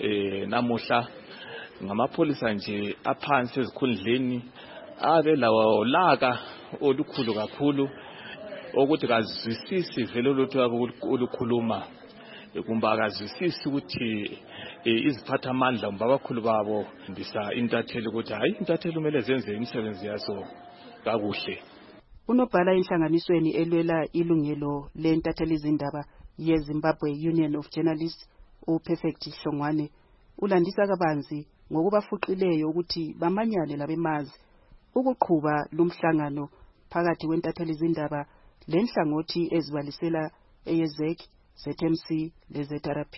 namuhla, ngamapholisa nje aphansi ezikhundleni abe lawo laka olukhulu kakhulu ukuthi kazwisisi vele lutho olukhuluma, kumbe akazwisisi ukuthi iziphathamandla kumbe abakhulu babo ndisa intatheli ukuthi hayi intatheli kumele zenze imisebenzi yazo kakuhle. Unobhala inhlanganisweni elwela ilungelo lentatheli zindaba yeZimbabwe Union of Journalists uPerfect Hlongwane ulandisa kabanzi ngokubafuqileyo ukuthi bamanyane labemazi ukuqhuba lumhlangano phakathi kwentatheli zindaba lenhlangothi ezibalisela eYezek, ZMC leZRP.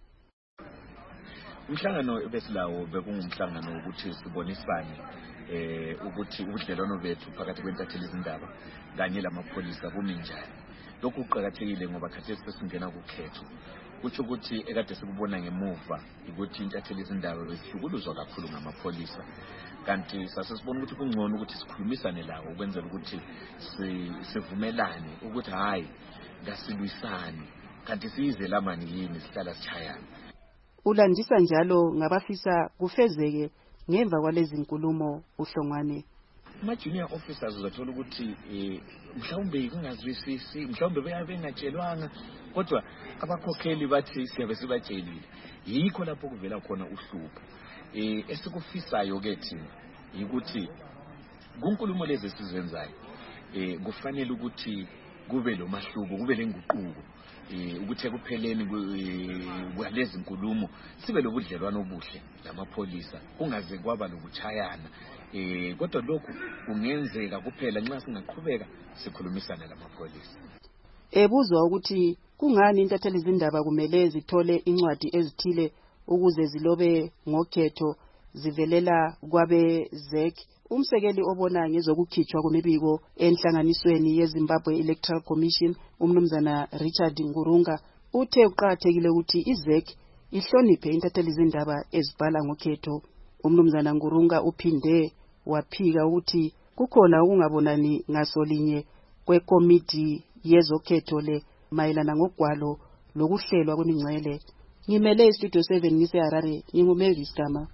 Umhlangano besilawo bekungumhlangano ukuthi sibonisane ukuthi ubudlelwano bethu phakathi kwentatheli zindaba kanye lamapholisa bumi njani. Lokhu kuqakathekile ngoba khathesi sesingena kukhetho kutsho ukuthi ekade sikubona ngemuva ukuthi intatheli izindaba bezihlukuluzwa kakhulu ngamapholisa, kanti sasesibona ukuthi kungcono ukuthi sikhulumisane lawo ukwenzela ukuthi sivumelane ukuthi hayi ngasilwisane, kanti siyizela mani yini sihlala sichayana. Ulandisa njalo ngabafisa kufezeke ngemva kwalezi nkulumo uHlongwane. Ama-junior officers uzathola ukuthi mhlawumbe kungazwisisi, mhlawumbe bengatshelwanga, kodwa abakhokheli bathi siyabe sibatshelile. Yikho lapho kuvela khona uhlupho. Esikufisayo-ke thina yikuthi kunkulumo lezi esizenzayo kufanele ukuthi kube lo mahluko, kube lenguquko, ukuthi ekupheleni kwalezi nkulumo sibe lobudlelwano obuhle namapholisa, kungaze kwaba lokuchayana. Kodwa lokhu kungenzeka kuphela nxa singaqhubeka sikhulumisana lamapholisa. Ebuzwa ukuthi kungani intatheli izindaba kumele zithole incwadi ezithile ukuze zilobe ngokhetho zivelela kwabe ZEC. Umsekeli obona ngezokukhitshwa kwemibiko enhlanganisweni yeZimbabwe Electoral Commission, umnumzana Richard Ngurunga, uthe uqathekile ukuthi iZEC ihloniphe intatheli izindaba ezibhala ngokhetho. Umnumzana Ngurunga uphinde waphika ukuthi kukhona ukungabonani ngasolinye kwekomiti yezokhetho le mayelana ngogwalo lokuhlelwa kwemingcele. Ngimele istudio 7 ngise-Harare, nginguMavis Gama.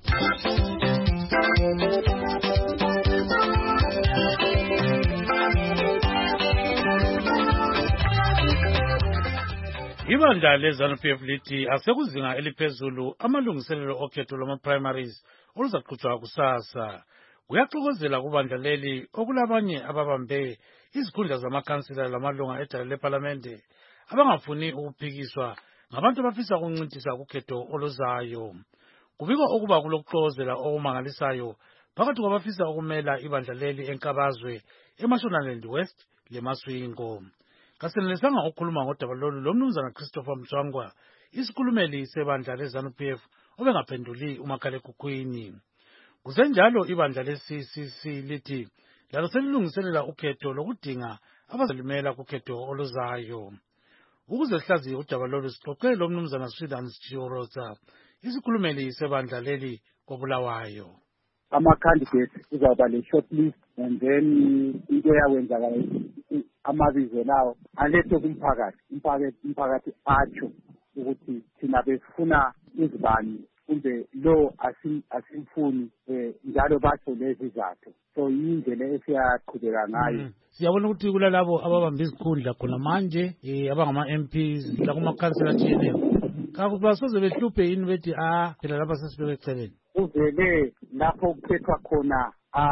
Ibandla leZANU-PF lithi asekuzinga eliphezulu amalungiselelo okhetho lwama-primaries oluzaqhutshwa kusasa. Kuyaxokozela kubandla leli okulabanye ababambe izikhundla zamakhansila lamalunga edala lephalamende abangafuni ukuphikiswa ngabantu abafisa ukuncintisa kukhetho oluzayo. Kubikwa ukuba kulokuxokozela okumangalisayo phakathi kwabafisa ukumela ibandla leli enkabazwe eMashonaland West leMaswingo. Kasenelisanga ukukhuluma ngodaba lolu lomnumzana Christopher Mtswangwa, isikhulumeli sebandla leZANU-PF obengaphenduli umakhalekhukhwini. Kusenjalo ibandla le-CCC lithi lalo selilungiselela ukhetho lokudinga abazalimela kukhetho oluzayo. Ukuze sihlaziye udaba lolu sixoxe lomnumzana Sweden Chioroza, isikhulumeli sebandla leli koBulawayo. Ama-candidates kuzawuba le-shortlist and then into eyawenzakala amabizo lawo alethwe kumphakathi atsho ukuthi thina besifuna izibani kumbe lo asimfuni njalo batsho lezi zathu. So yindlela esiyaqhubeka ngayo. Siyabona ukuthi kulalabo ababambe izikhundla khona manje abangama-MPs lakumakhansela atshiyeneyo kakubasoze behluphe yini bethi phela lapha sesibeke eceleni. Kuvele lapho kukhethwa khona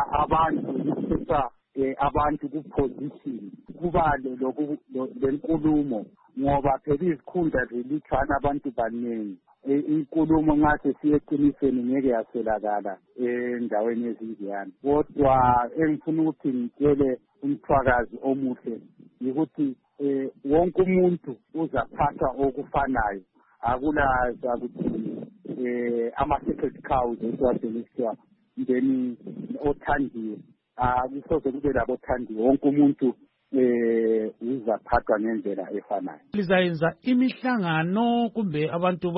abantu ku-position kuba lenkulumo ngoba phela izikhundla zilutshwana abantu baningi. Inkulumo ngathi siyeqiniseni ngeke yaselakala endaweni ezinjeyana. Kodwa engifuna ukuthi ngitshele umthwakazi omuhle yikuthi wonke umuntu uzaphathwa okufanayo. Akulaza ukuthi ama-secret cows esiwadeliswa then othandiwe akusoze kube labo othandiwe. Wonke umuntu uzaphathwa ngendlela efanayo. Lizayenza imihlangano kumbe abantu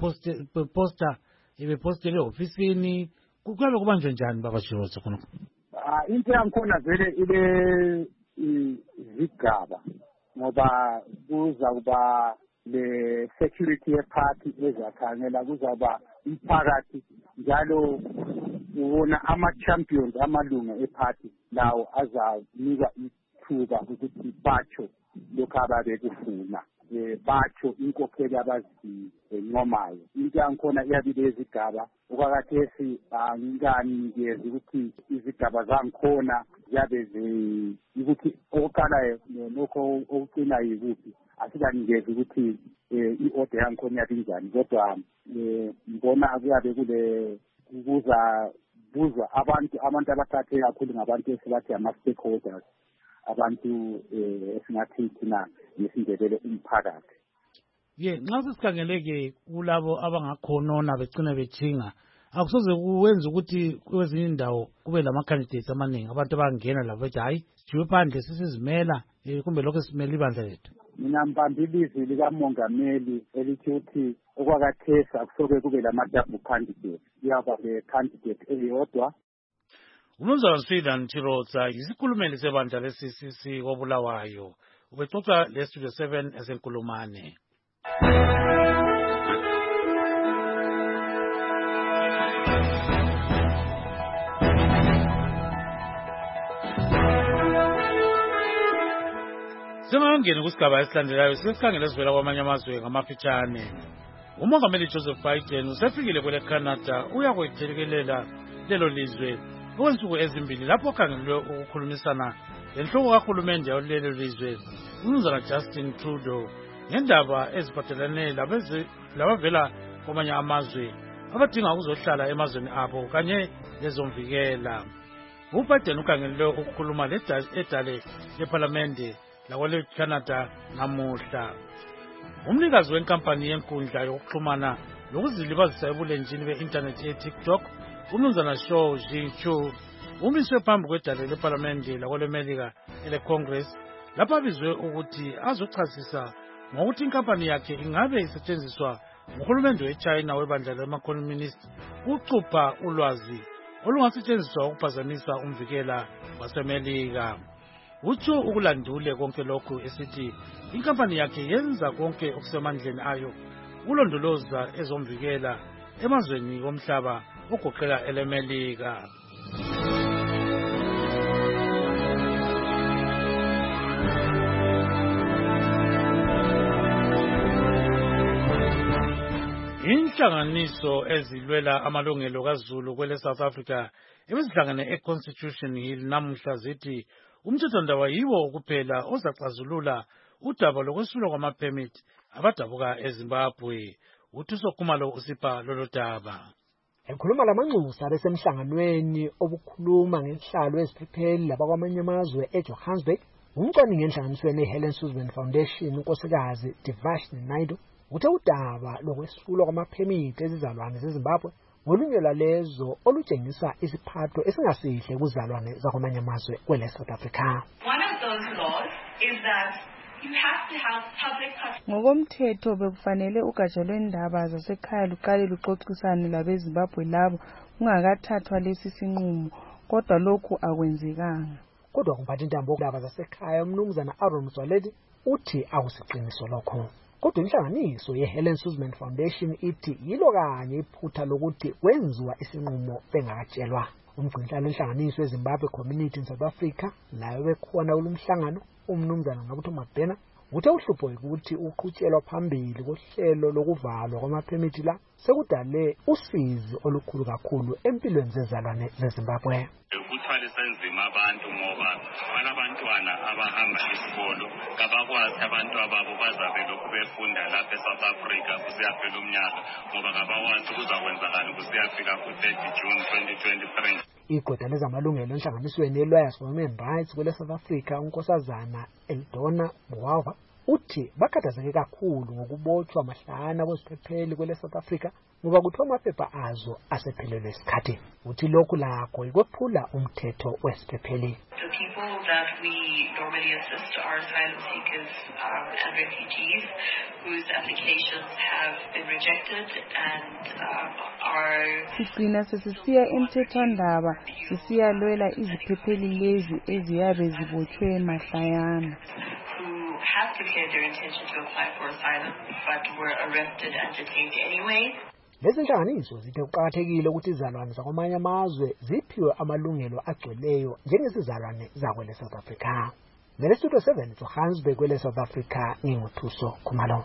bepostele ofisini kuyabe kubanjwe njani baba Chiroza khona? Into yankhona vele ile zigaba ngoba kuzawuba le-security ye-party ezakhangela, kuzawuba umphakathi njalo ubona ama-champions amalunga e-party lawo azanikwa ithuba ukuthi batsho lokhu ababekufuna, batsho inkokheli abazincomayo. Into yankhona iyabile izigaba okwakathesi angikanikezi ukuthi izigaba zangikhona ziyabe ukuthi okuqalayo lokho okucina yikuphi asikanikezi ukuthi i-order yangikhona yabe injani. Kodwa ngibona kuyabe buzwa abantu abathathe kakhulu ngabantu esibathi ama-stakeholders, abantu esingathi thina ngesindebele umphakathi. Nxa sesikhangeleke kulabo abangakhonona begcina betshinga, akusoze kuwenza ukuthi kwezinye indawo kube lama-candidates amaningi, abantu abangena labo bethi hayi sijwe phandle sisizimela kumbe lokho simele ibandla lethu. mina mbamba ilizwi likamongameli elithi uthi okwakathesa kusoke kube lama-double candidate kuyaba le-candidate eyodwa. Umnumzana Sweden Chirotsa yisikhulumeli sebandla le-CCC koBulawayo ubexoxa le-Studio 7 esenkulumane. Singangeni kusigaba esilandelayo sesikhangele esivela kwamanye amazwe ngamafitshane. Umongameli Joseph Biden usefikile kwele Canada uyakwethelekelela lelo lizwe okwensuku ezimbili lapho khangelwe ukukhulumisana lenhloko kahulumende yalelo lizwe umnumzana Justin Trudeau ngendaba eziphathelane labavela kwamanye amazwe abadinga ukuzohlala emazweni abo kanye lezomvikela. uBiden ukhangelwe ukukhuluma ledale leParliamente lakwele Canada namuhla. Umnikazi wenkampani yenkundla yokuxhumana lokuzilibazisa ebulenjini be-internet ye-TikTok umnumzana Shou Zhiqiu umiswe phambi kwedale leParliamente lakweleMelika ele-Congress lapho abizwe ukuthi azochasisa ngokuthi inkampani yakhe ingabe isetshenziswa nguhulumende weChina webandla lama-communist ukucupha ulwazi olungasetshenziswa ukuphazamisa umvikela waseMelika. Utsho ukulandule konke lokhu esithi inkampani yakhe yenza konke okusemandleni ayo ulondoloza ezomvikela emazweni omhlaba ogoqela eleMelika. Inhlanganiso ezilwela amalungelo kaZulu kwele South Africa ebezihlangene eConstitution Hill namuhla zithi umthethwandaba yiwo kuphela ozaxazulula udaba lokwesulwa kwama-permit abadabuka eZimbabwe. Uthuso Khumalo usipha lolo daba. Ekhuluma lamanxusa besemhlanganweni obukhuluma ngenhlalo eziphepheli labakwamanye amazwe eJohannesburg, umcwaningi enhlanganisweni eHelen Suzman Foundation unkosikazi Divashni Naidu uthe udaba lokwesulwa kwama-permit ezizalwane zeZimbabwe ngolunye lwalezo olutshengisa isiphatho esingasihle kuzalwane zakwamanye amazwe kwele South Africa. One of those laws is that you have to have public ngokomthetho bekufanele ugatsha lwendaba zasekhaya luqale luxoxisane labeZimbabwe labo kungakathathwa lesi sinqumo, kodwa lokhu akwenzekanga. Kodwa kumphathi intambo yendaba zasekhaya umnumzana Aaron Mswaledi uthi akusiqiniso lokho. Kodwa inhlanganiso yeHelen Suzman Foundation ithi yilo kanye iphutha lokuthi kwenziwa isinqumo bengakatshelwa. Umgcinhlalo wenhlanganiso yeZimbabwe Community in South Africa layo bekhona kulomhlangano umnumzana Ngabutho Mabhena uthe uhlupho ukuthi uqhutshelwa phambili kohlelo lokuvalwa kwama-permit la sekudale usizi olukhulu kakhulu empilweni zezalwane zeZimbabwe. Kuthwalisa nzima abantu ngoba balabantwana abahamba isikolo kabakwazi abantu ababo bazabe lokhu befunda lapha eSouth Africa kusiyaphela umnyaka ngoba kabakwazi kuzakwenzakala kusiyafika ku-30 June 2023. Igqwetha lezamalungelo enhlanganisweni ye-Lawyers for Human Rights kwele South Africa unkosazana Eldona Mwawa uthi bakhathazeke kakhulu ngokubotshwa mahlana kweziphepheli kwele South Africa ngoba kuthiwa amaphepha azo asephelelwe isikhathi. Uthi lokhu lakho ikwephula umthetho wesiphepheli. The people that we normally assist are asylum seekers and refugees whose applications have been rejected and are sigcina sesisiya emthethwandaba sisiyalwela iziphepheli lezi eziyabe zibotshwe mahlayana. Have declared their intention to apply for asylum, but were arrested and detained anyway. Lezi nhlanganiso zithe kuqakathekile ukuthi izizalwane zakwamanye amazwe ziphiwe amalungelo agcweleyo njengesizalwane zakwele South Africa. Ngele Studio 7 Johannesburg kwele South Africa nginguthuso Khumalo.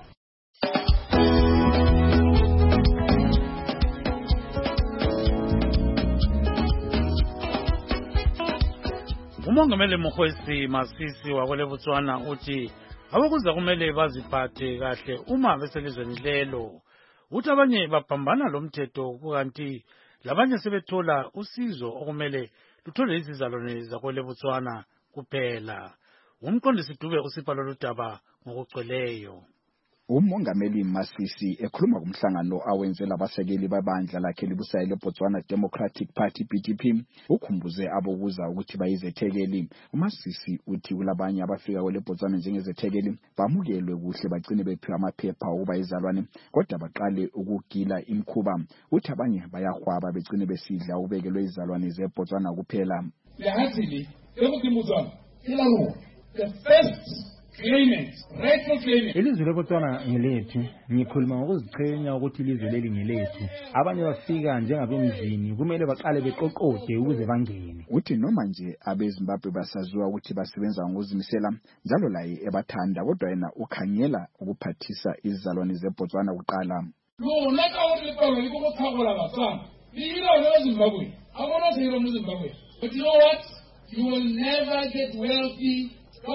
Umongameli Mokgweetsi Masisi wakwele Botswana uthi abakuza kumele baziphathe kahle uma beselizweni lelo. Uthi abanye baphambana lomthetho kanti labanye sebethola usizo okumele luthole izizalwane zakwele Botswana kuphela. Umqondisi Dube usipha lolu daba ngokugcweleyo. Umongameli Masisi ekhuluma kumhlangano awenze labasekeli babandla lakhe libusayo leBotswana Democratic Party BDP ukhumbuze abokuza ukuthi bayizethekeli. uMasisi uthi kulabanye abafika kweLeBotswana njengezethekeli bamukelwe kuhle bagcine bephiwa amaphepha okuba izalwane kodwa baqale ukugila imkhuba. Uthi abanye bayahwaba begcine besidla ukubekelwe izalwane zeBotswana kuphela. The first ilizwe leBotswana ngelethu. Ngikhuluma ngokuziqhenya ukuthi ilizwe leli ngelethu. Abanye bafika njengabemzini kumele baqale beqoqode ukuze bangene. Uthi noma nje abeZimbabwe basaziwa ukuthi basebenza ngokuzimisela njalo laye ebathanda kodwa yena ukhangela ukuphathisa izalwane zeBotswana kuqala. But you know what? You will never get wealthy.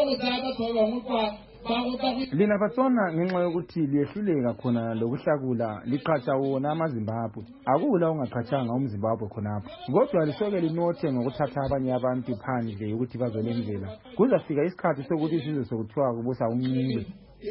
Lina Botswana ngenxa yokuthi liyehluleka khona lokuhlakula liqhatsha wona amaZimbabwe. Akula ongaqhatshanga umZimbabwe khonapho. Kodwa lisoke linothe ngokuthatha abanye abantu phandle ukuthi bazolenzela. Kuzafika isikhathi sokuthi sizwe sokuthiwa kubusa umncube.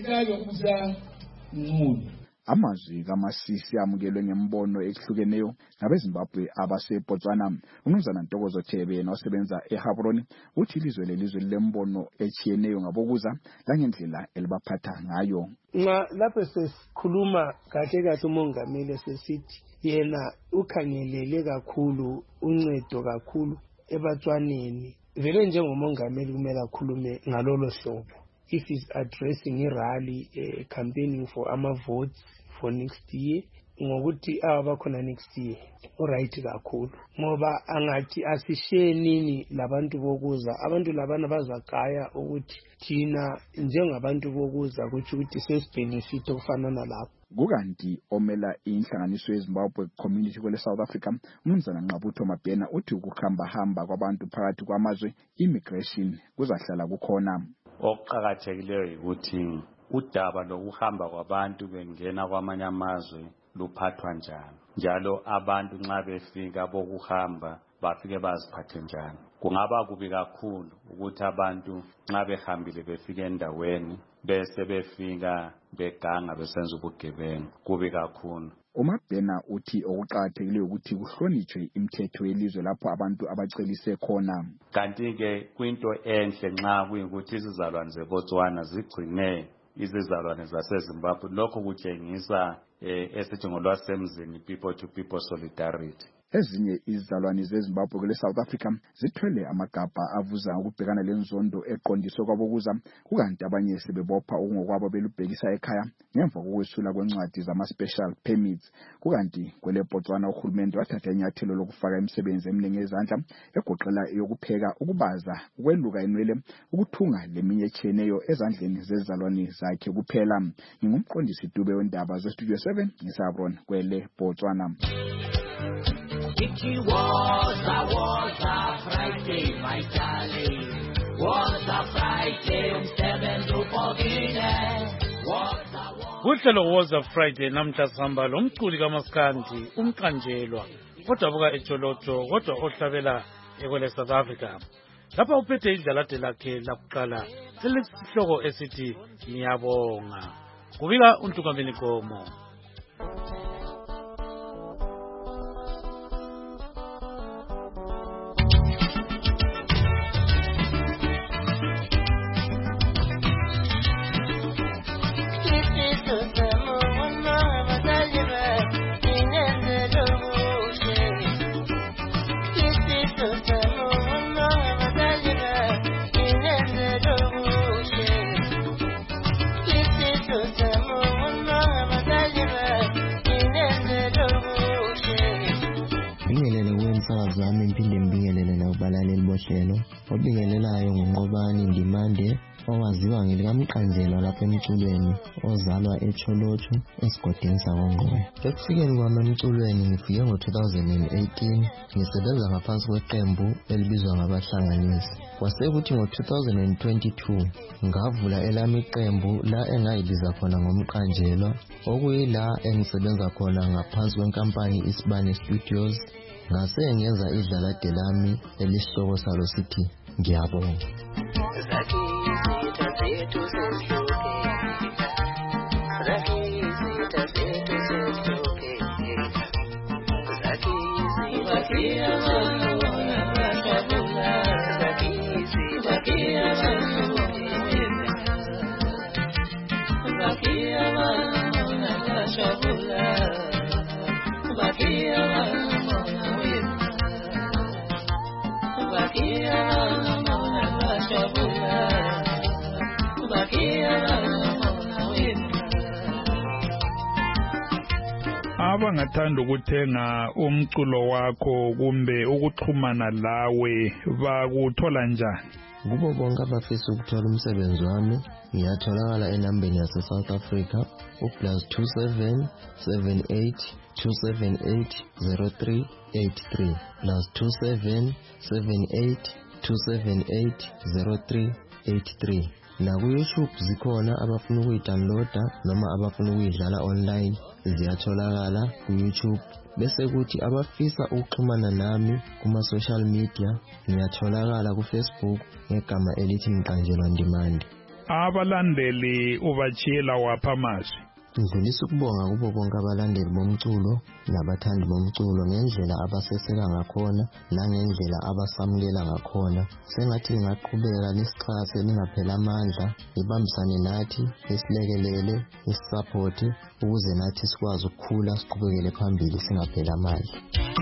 Amazwi kaMasisi amukelwe ngembono ehlukeneyo nabeZimbabwe abaseBotswana. Umnumzana Ntokozo Thebe nosebenza eHabroni uthi ilizwe lelizwe lembono echiyeneyo ngabokuza langendlela elibaphatha ngayo. Lapho sesikhuluma kahle umongameli sesithi yena ukhangelele kakhulu uncedo kakhulu eBotswaneni. Vele njengomongameli kumele akhulume ngalolo hlobo. If he's addressing a rally, campaigning for votes for next year, ngokuthi abakhona next year, right kakhulu. Ngoba angathi asishiye nini labantu bokuza, abantu labana bazagaya ukuthi thina njengabantu bokuza kuthi ukuthi sesibenefit okufanana lapho. Kukanti omela inhlanganiso yeZimbabwe Community kwele South Africa, umnumzana Nqabutho Mabhena uthi ukuhamba kwabantu phakathi kwamazwe immigration kuzahlala kukhona. Okuqhakathekileyo ukuthi udaba lokuhamba kwabantu bengena kwamanye amazwe luphathwa njani, njalo abantu nxa befika bokuhamba bafike baziphathe njani. Kungaba kubi kakhulu ukuthi abantu nxa behambile befike endaweni bese befika beganga besenza ubugebengu, kubi kakhulu. uMabhena uthi okuqhakathekile ukuthi kuhlonitshwe imithetho yelizwe lapho abantu abacelise khona. Kanti ke kwinto enhle nxa kuyikuthi izizalwane zeBotswana zigcine izizalwane zaseZimbabwe, lokho kutshengisa esithi ngolwasemzini people to people solidarity. Ezinye izizalwane zeZimbabwe kwele South Africa zithwele amagabha avuza ukubhekana lenzondo eqondiswe kwabokuza, kukanti abanye sebebopha okungokwabo belubhekisa ekhaya ngemva kokwesula kwencwadi zama-special permits. Kukanti kwele Botswana uhulumende wathatha inyathelo lokufaka imisebenzi eminingi yezandla egoqela yokupheka, ukubaza, ukweluka inwele, ukuthunga leminye echiyeneyo ezandleni zezizalwane zakhe kuphela. Ngingumqondisi Dube wendaba zeStudio 7 ngisaBron kwele Botswana. It was a Friday, my darling. Was a Friday, umsebenzi upokile. Uhlelo was a Friday namhla sihamba lomculi kaMaskandi umqanjelwa odabuka eTsholotsho kodwa ohlabela ekwele South Africa. Lapha uphethe idlalade lakhe lakuqala selesihloko esithi ngiyabonga. Kubika uNtukameni Gomo. Obingelelayo nguNqobani Ndimande owaziwa ngelikamqanjelwa lapha emculweni ozalwa eTsholotsho esigodini sakoNgqoya. Ekufikeni kwami emculweni ngifike ngo-2018 ngisebenza ngaphansi kweqembu elibizwa ngabahlanganisi. Kwasekuthi ngo-2022 ngavula elami iqembu la engayiliza khona ngomqanjelwa okuyila engisebenza khona ngaphansi kwenkampani Isibane Studios. Ngase ngenza idlalade lami elisihloko salo sithi ngiyabonga. Abangathanda ukuthenga umculo wakho kumbe ukuxhumana lawe bakuthola njani? Kubo bonke abafisa ukuthola umsebenzi wami ngiyatholakala enambeni yase South Africa +27 78 278 0383 +27 78 278 0383. Naku YouTube zikhona abafuna ukuyidownloada noma abafuna ukuyidlala online ziyatholakala ku YouTube. Bese kuthi abafisa ukuxhumana nami kuma social media ngiyatholakala ku Facebook ngegama elithi Mqanjelwa Ndimande. Abalandeli ubachiyela wapha amazwi? Ngidlulisa ukubonga kubo bonke abalandeli bomculo nabathandi bomculo ngendlela abaseseka ngakhona nangendlela abasamukela ngakhona. Sengathi ngaqhubeka nisixhase ningaphela amandla, ibambisane nathi, isilekelele, isisupport ukuze nathi sikwazi ukukhula siqhubekele phambili singaphela amandla.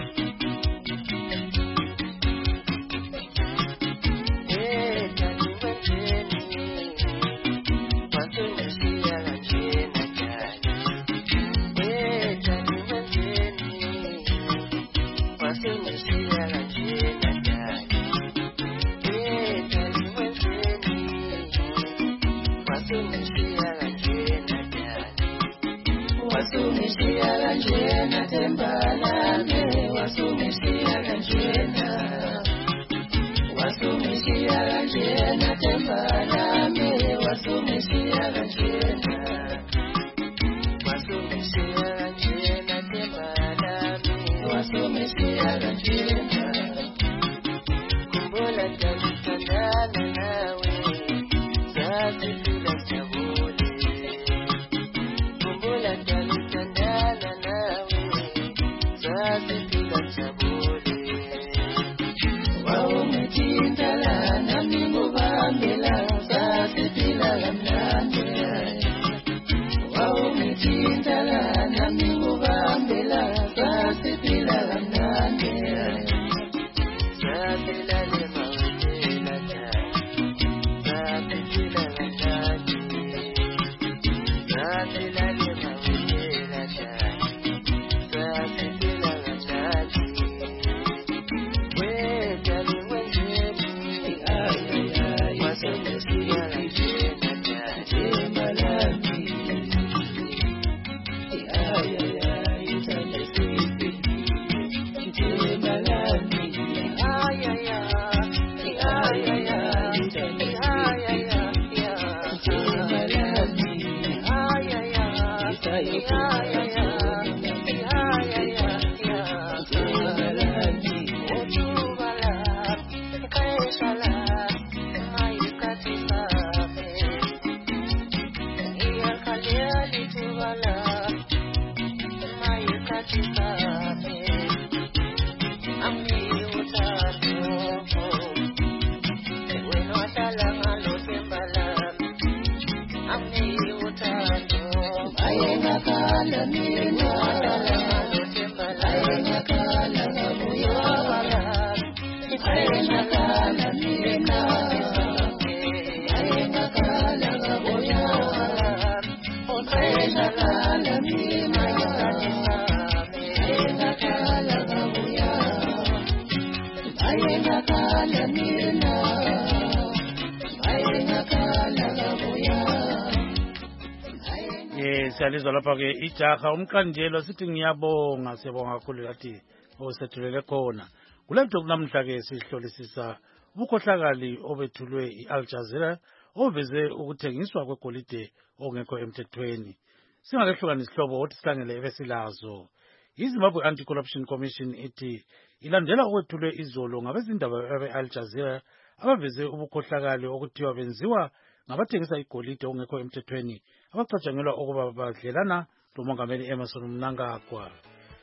Siyalizwa lapha ke ijaha umqanjelo sithi ngiyabonga siyabonga kakhulu yathi osethulele khona kulephuthop namhla ke sihlolisisa ubukhohlakali obethulwe iAl Jazeera oveze ukuthengiswa kwegolide ongekho emthethweni. Singakehlukanisa isihlobo othi sihlangele ebesilazo. iZimbabwe Anti-Corruption Commission ithi ilandela okwethulwe izolo ngabezindaba beAl Jazeera abaveze ubukhohlakali okuthiwa benziwa ngabathengisa igolide ongekho emthethweni abacatshangelwa ukuba badlelana lomongameli Emmerson Mnangagwa.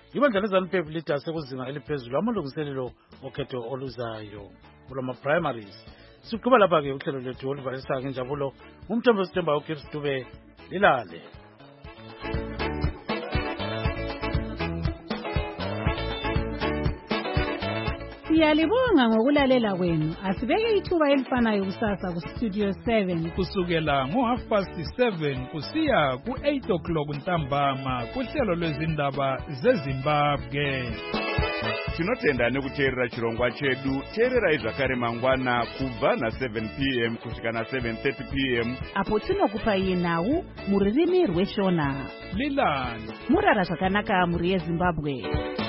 ibandla leZANU-PF lithi asekuzinga eliphezulu amalungiselelo okhetho oluzayo kulama-primaries. Siqhuba lapha-ke uhlelo lwethu oluvalisayo ngenjabulo ngumthombo Sithemba uKirs Dube lilale. Siyalibonga ngokulalela kwenu. Asibeke ithuba elifanayo kusasa ku Studio 7 kusukela ngo7:30 kusiya ku8 o'clock ntambama kuhlelo lwezindaba zeZimbabwe. Tinotenda nekuteerera chirongwa chedu. Teerera zvakare mangwana kubva na7 p.m. kusvika na7:30 p.m. apo tinokupai nhau mururimi rweShona. Lilani Murara zvakanaka muri yeZimbabwe.